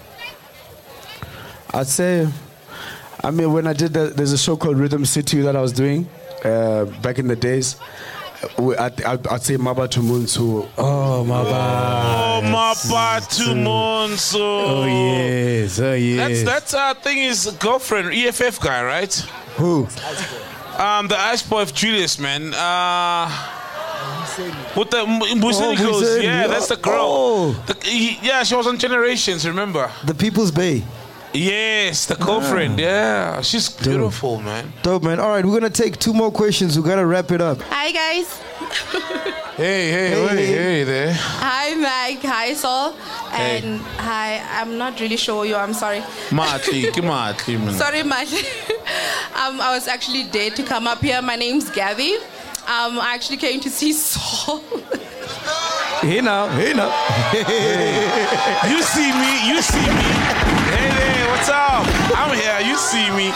I'd say, I mean, when I did that, there's a show called Rhythm City that I was doing uh, back in the days. We- I'd, I'd, I'd say Maba Tumunsu. Oh, Oh, Mapa Tumonso. Oh, yes. Oh, yes. That's, that's uh, thing is girlfriend, E F F guy, right? Who? Um, the ice boy of Julius, man. Uh, with the Mbuseni Oh, girls. Mbuseni. Yeah, that's the girl. Oh. The, he- yeah, she was on Generations, remember? The People's Bay. Yes, the girlfriend. Yeah, she's beautiful, man. Dope, man. All right, we're going to take two more questions. We got to wrap it up. Hi guys. Hey, hey, hey, hey there. Hi Mike. Hi Saul. Hey. And hi. I'm not really sure you. I'm sorry. Matli, come on, man. Sorry, Mike. um, I was actually dead to come up here. My name's Gabby. Um, I actually came to see Saul. Hey now, hey now. You see me, you see me. Hey there, what's up? I'm here, you see me.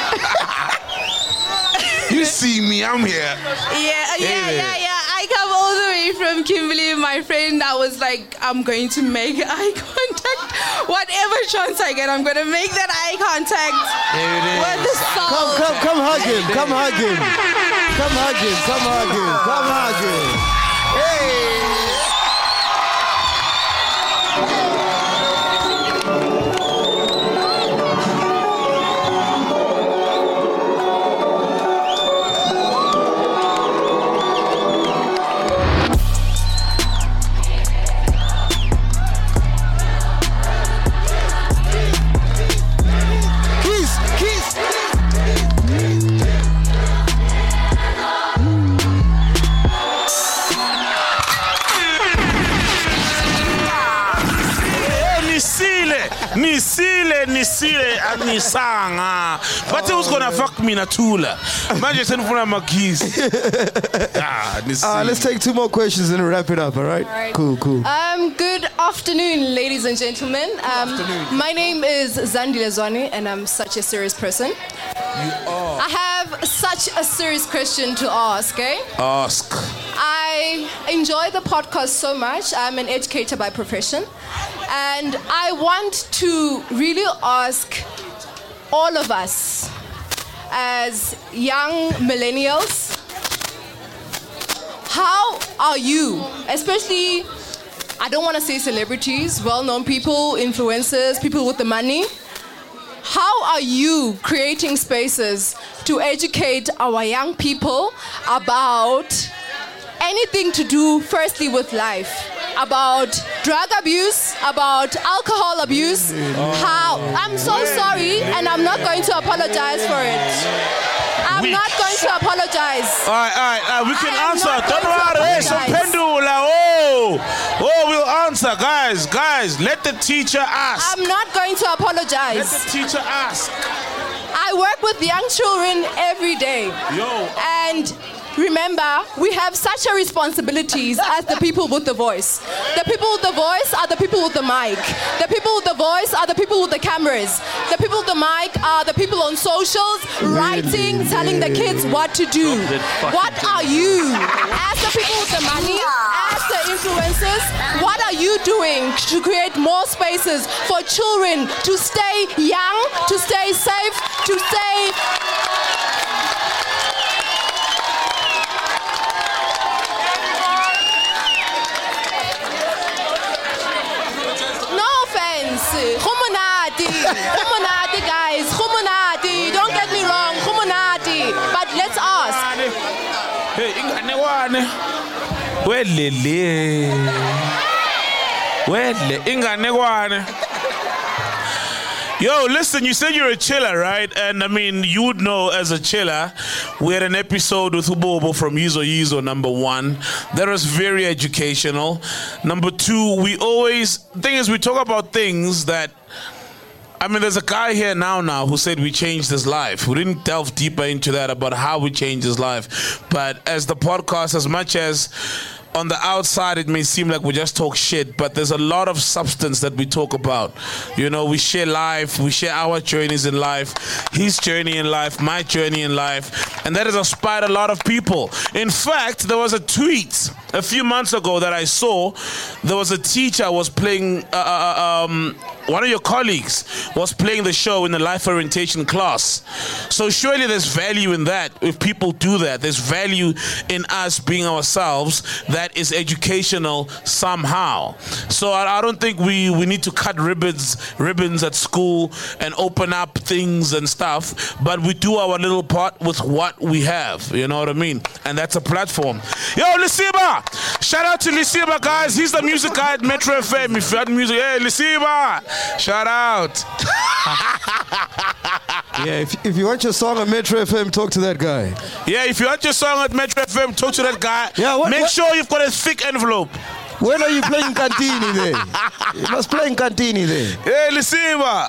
You see me, I'm here. Yeah, yeah, Hey yeah, there. yeah. I come all the way from Kimberley, my friend. I was like, I'm going to make eye contact. Whatever chance I get, I'm going to make that eye contact. There it With the soul. Come, come, come hug him. Come hug him. Come hug him. Come hug him. Come hug him. Hey. nisile anisanga. But who's gonna fuck me natula? Manje senifuna magisi. Ah, Uh, let's take two more questions and wrap it up, all right? All right. Cool, cool. Um, good afternoon, ladies and gentlemen. Um, afternoon. My name is Zandile Zwani, and I'm such a serious person. You are. I have such a serious question to ask, eh? Ask. I enjoy the podcast so much. I'm an educator by profession. And I want to really ask all of us as young millennials, how are you, especially, I don't want to say celebrities, well-known people, influencers, people with the money, how are you creating spaces to educate our young people about anything to do, firstly, with life? About drug abuse, about alcohol abuse, how, I'm so sorry, and I'm not going to apologize for it. I'm Weak. not going to apologize. All right, all right, uh, we can I am answer. not Don't going to worry, hey, some apologize. pendula. Oh, oh, we'll answer, guys, guys. Let the teacher ask. I'm not going to apologize. Let the teacher ask. I work with young children every day. Yo. And remember, we have such a responsibilities as the people with the voice. The people with the voice are the people with the mic. The people with the voice are the people with the cameras. The people with the mic are the people on socials, writing, telling the kids what to do. What are you, as the people with the money, as the influencers, what are you doing to create more spaces for children to stay young, to stay safe, to stay... No offense. Khumunati. Khumunati, guys. Khumunati. Don't get me wrong. Khumunati. But let's ask. Hey, ingane wane. Welele. Wele, ingane wane. Yo, listen, you said you're a chiller, right? And I mean, you would know as a chiller, we had an episode with Ubobo from Yizo Yizo, number one. That was very educational. Number two, we always, thing is, we talk about things that, I mean, there's a guy here now now who said we changed his life. We didn't delve deeper into that about how we changed his life. But as the podcast, as much as on the outside it may seem like we just talk shit, but there's a lot of substance that we talk about. You know, we share life, we share our journeys in life, his journey in life, my journey in life, and that has inspired a lot of people. In fact, there was a tweet a few months ago that I saw. There was a teacher was playing, uh, uh, um, one of your colleagues was playing the show in the life orientation class. So surely there's value in that. If people do that, there's value in us being ourselves that is educational somehow. So I, I don't think we, we need to cut ribbons ribbons at school and open up things and stuff, but we do our little part with what we have, you know what I mean? And that's a platform. Yo, Lisiba! Shout out to Lisiba, guys. He's the music guy at Metro F M. If you had music, hey, Lisiba! Shout out. Yeah, if, if you want your song at Metro F M, talk to that guy. Yeah, if you want your song at Metro F M, talk to that guy. Yeah, what, Make what? sure you've got a thick envelope. When are you playing Cantini there? You must play in Cantini there. Hey, Lisiba.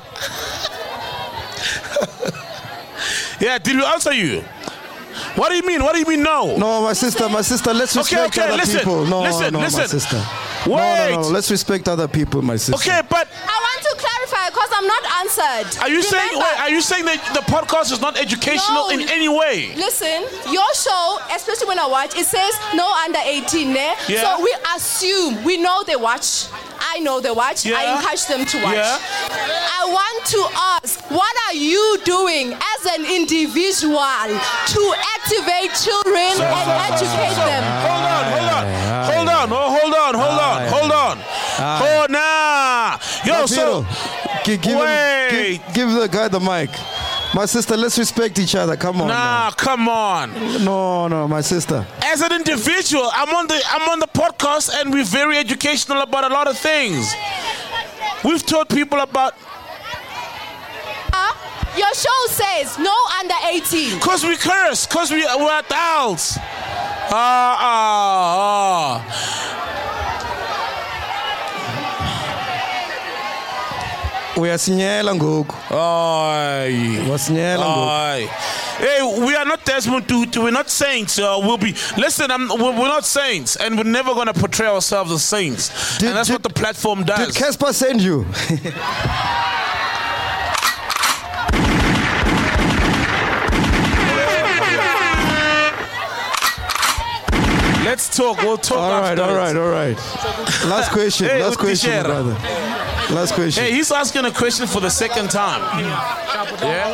Yeah, did we answer you? What do you mean? What do you mean no? No, my sister, my sister, let's respect okay, okay, other listen, people. No, listen, no, listen. my sister. Wait. No, no, no, let's respect other people, my sister. Okay, but I want to clarify because I'm not answered. are you saying Remember- wait, are you saying that the podcast is not educational No. in any way? Listen, your show, especially when I watch, it says no under eighteen there. Yeah. So we assume, we know they watch. I know they watch. I Yeah. encourage them to watch. Yeah. I want to ask, what are you doing as an individual to activate children and educate them? Hold on, hold on, hold on, oh, hold on, hold on, hold on. Oh, nah. Yo, so Gi- give, him, wait. give, give the guy the mic. My sister, let's respect each other. Come on. Nah, come on. No, no, my sister. As an individual, I'm on the I'm on the podcast and we're very educational about a lot of things. We've taught people about Uh, your show says no under eighteen. Cause we curse, cause we we're adults. Ah ah ah. Uyasinyela ngoku. Ay. Wasinyela ngoku. Ay. Hey, we are not Desmond Tutu. We're not saints. Uh, we'll be. Listen, I'm, we're we're not saints, and we're never gonna portray ourselves as saints. Did- and that's did- what the platform does. Did Casper send you? Let's talk. We'll talk. All right, all right, afterwards. all right. Last question. Hey, last question, my Utishera. brother. Last question. Hey, he's asking a question for the second time. Yeah.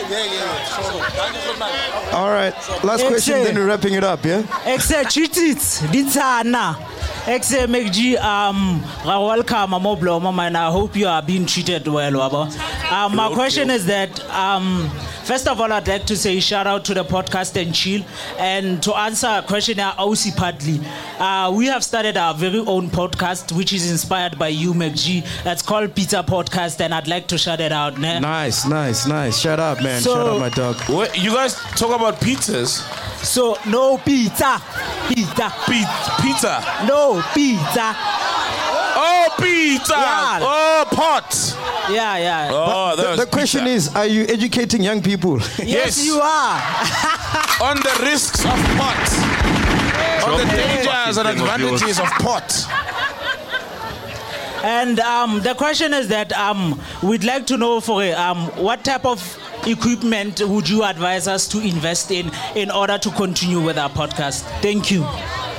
All right. Last question, then we're wrapping it up, yeah? Exe cheated. Ditsana. Exe McG, um, welcome, Moblo, man. I hope you are being treated well, Wabo. Um, my question is that, um, first of all, I'd like to say shout out to the podcast and chill. And to answer a question, O C partly, uh, we have started our very own podcast, which is inspired by you, McG. That's called Pizza Podcast, and I'd like to shout it out. Ne? Nice, nice, nice. Shut up, man. So- Shut up, my dog. What, you guys talk about pizzas? So, no pizza. Pizza. Pizza. No pizza. Oh, pizza. Yeah. Oh, pot. Yeah, yeah. Oh, the, that the was question is, are you educating young people? Yes, you are. On the risks of pot. On the dangers and advantages of pot. And um, the question is that um, we'd like to know for um, what type of equipment would you advise us to invest in in order to continue with our podcast? Thank you.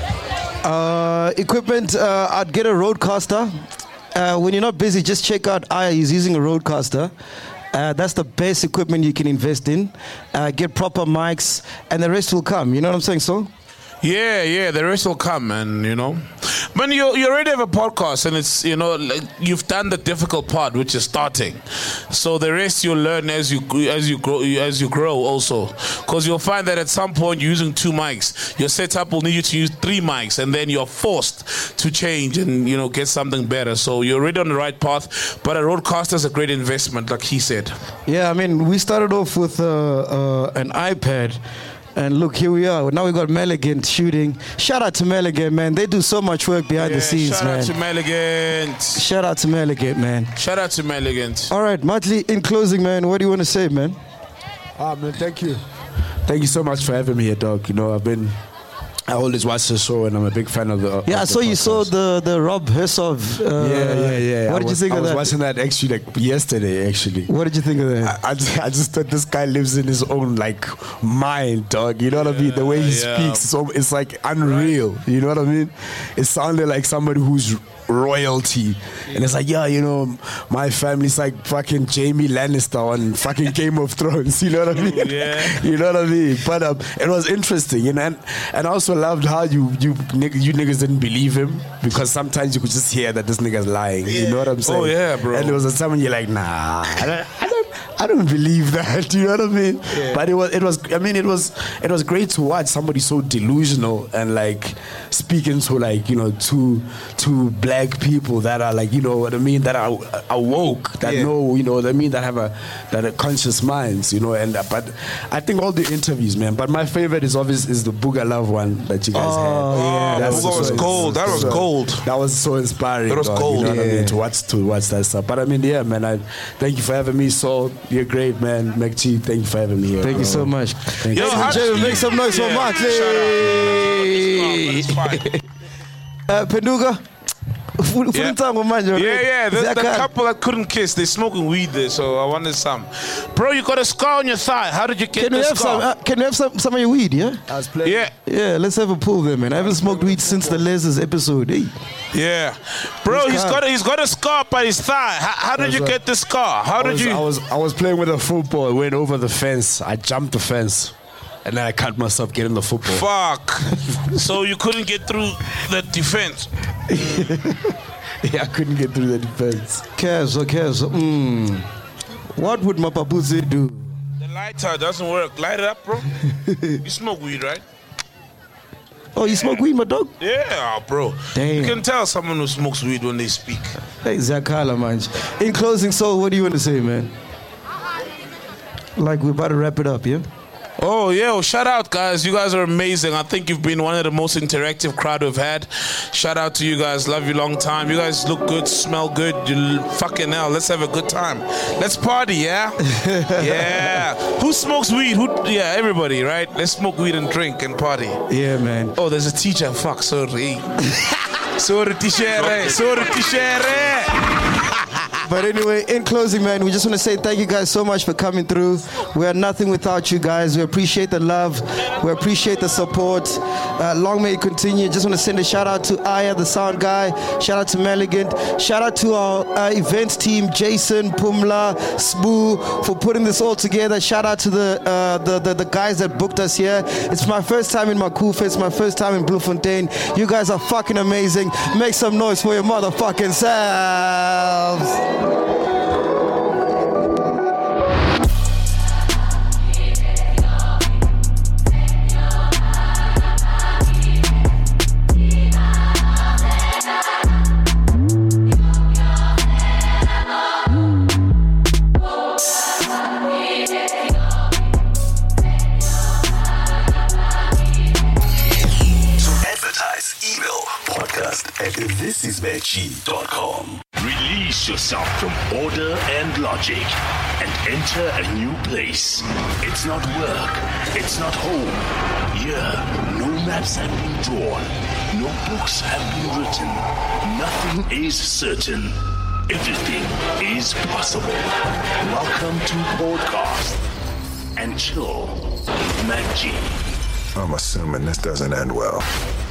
Uh, equipment, uh, I'd get a roadcaster. Uh, when you're not busy, just check out Aya. He's using a roadcaster. Uh, that's the best equipment you can invest in. Uh, get proper mics, and the rest will come. You know what I'm saying, so? Yeah, yeah, the rest will come, and you know, but you you already have a podcast, and it's you know like, you've done the difficult part, which is starting. So the rest you'll learn as you as you grow as you grow also, because you'll find that at some point you're using two mics, your setup will need you to use three mics, and then you're forced to change and you know get something better. So you're already on the right path, but a roadcaster is a great investment, like he said. Yeah, I mean, we started off with uh, uh, an iPad. And look, here we are. Now we got Meligant shooting. Shout out to Meligant, man. They do so much work behind Yeah, the scenes, shout man. out to Meligant. Shout out to Meligant, man. Shout out to Meligant. All right, Matli, in closing, man, what do you want to say, man? Ah, man, thank you. Thank you so much for having me here, dog. You know, I've been, I always watch the show, and I'm a big fan of the. Yeah, of I the saw you podcast. saw the, the Rob Hersov. Uh, yeah, yeah, yeah. What I did was, you think I of was that? watching that actually like yesterday, actually. What did you think of that? I, I, just, I just thought this guy lives in his own like mind, dog. You know what I mean? The way he yeah. speaks, it's, al- it's like unreal. You know what I mean? It sounded like somebody who's royalty, and it's like, yeah, you know, my family's like fucking Jamie Lannister on fucking Game of Thrones. You know what I mean? Yeah. You know what I mean? But um, it was interesting, you know, and, and I also loved how you you nig- you niggas didn't believe him, because sometimes you could just hear that this nigga's lying. You know what I'm saying? Oh, yeah, bro. And there was a time when you're like, nah, I don't, I don't, I don't believe that. You know what I mean? Yeah. But it was, it was. I mean, it was, it was great to watch somebody so delusional and like speaking to like you know two two black people that are like you know what I mean, that are awoke, that Yeah. know you know what I mean, that have a that are conscious minds, you know. And uh, but I think all the interviews, man. But my favorite is obviously is the Booga Love one that you guys Oh, had. yeah. That's Booga was so- gold. That was so- gold. That was so inspiring. It was dog, gold. You know what I Yeah. mean? To watch to watch that stuff. But I mean, yeah, man. I thank you for having me. So you're great, man. McG, thank you for having me here. Thank you bro. so much. Thank Yo, you. how- Ladies and gentlemen, make some noise for Yeah, Matli. It's fine, but it's Uh, Penduga, ufuna Yeah. intsango manje, Yeah, right? yeah. The, the Ziyakhala. couple that couldn't kiss, they're smoking weed there, so I wanted some. Bro, you got a scar on your thigh. How did you get Can we the have some? scar? Uh, can we have some, some of your weed? Yeah. I was playing. Yeah, Yeah. Let's have a pull there, man. I haven't smoked weed since the Les's episode. Hey. yeah. Bro, Who's he's car? got a, he's got a scar by his thigh. How, how did That's you right. get the scar? How I did was, you? I was I was playing with a football. Went over the fence. I jumped the fence, and then I cut myself getting the football. Fuck. So you couldn't get through the defense. Yeah, I couldn't get through the defense. Kezo, Kezo. Mm. What would Mapapuzi do? The lighter doesn't work. Light it up, bro. You smoke weed, right? Oh, you smoke weed, my dog? Yeah, bro. Damn. You can tell someone who smokes weed when they speak. Hey, Zakala, man. In closing, so what do you want to say, man? Like we're about to wrap it up, yeah? Oh, yeah. Shout out, guys. You guys are amazing. I think you've been one of the most interactive crowd we've had. Shout out to you guys. Love you long time. You guys look good, smell good. You fucking hell. Let's have a good time. Let's party, yeah? Yeah. Who smokes weed? Who? Yeah, everybody, right? Let's smoke weed and drink and party. Yeah, man. Oh, there's a teacher. Fuck, sorry. Sorry, teacher. Sorry, teacher. But anyway, in closing, man, we just want to say thank you guys so much for coming through. We are nothing without you guys. We appreciate the love. We appreciate the support. Uh, long may it continue. Just want to send a shout out to Aya, the sound guy. Shout out to Meligant. Shout out to our uh, events team, Jason, Pumla, Spoo, for putting this all together. Shout out to the, uh, the, the the guys that booked us here. It's my first time in Makufa. It's my first time in Bloemfontein. You guys are fucking amazing. Make some noise for your motherfucking selves. At this is veggie dot com. Release yourself from order and logic and enter a new place. It's not work. It's not home. Here, no maps have been drawn. No books have been written. Nothing is certain. Everything is possible. Welcome to Podcast and Chill with Mac G. I'm assuming this doesn't end well.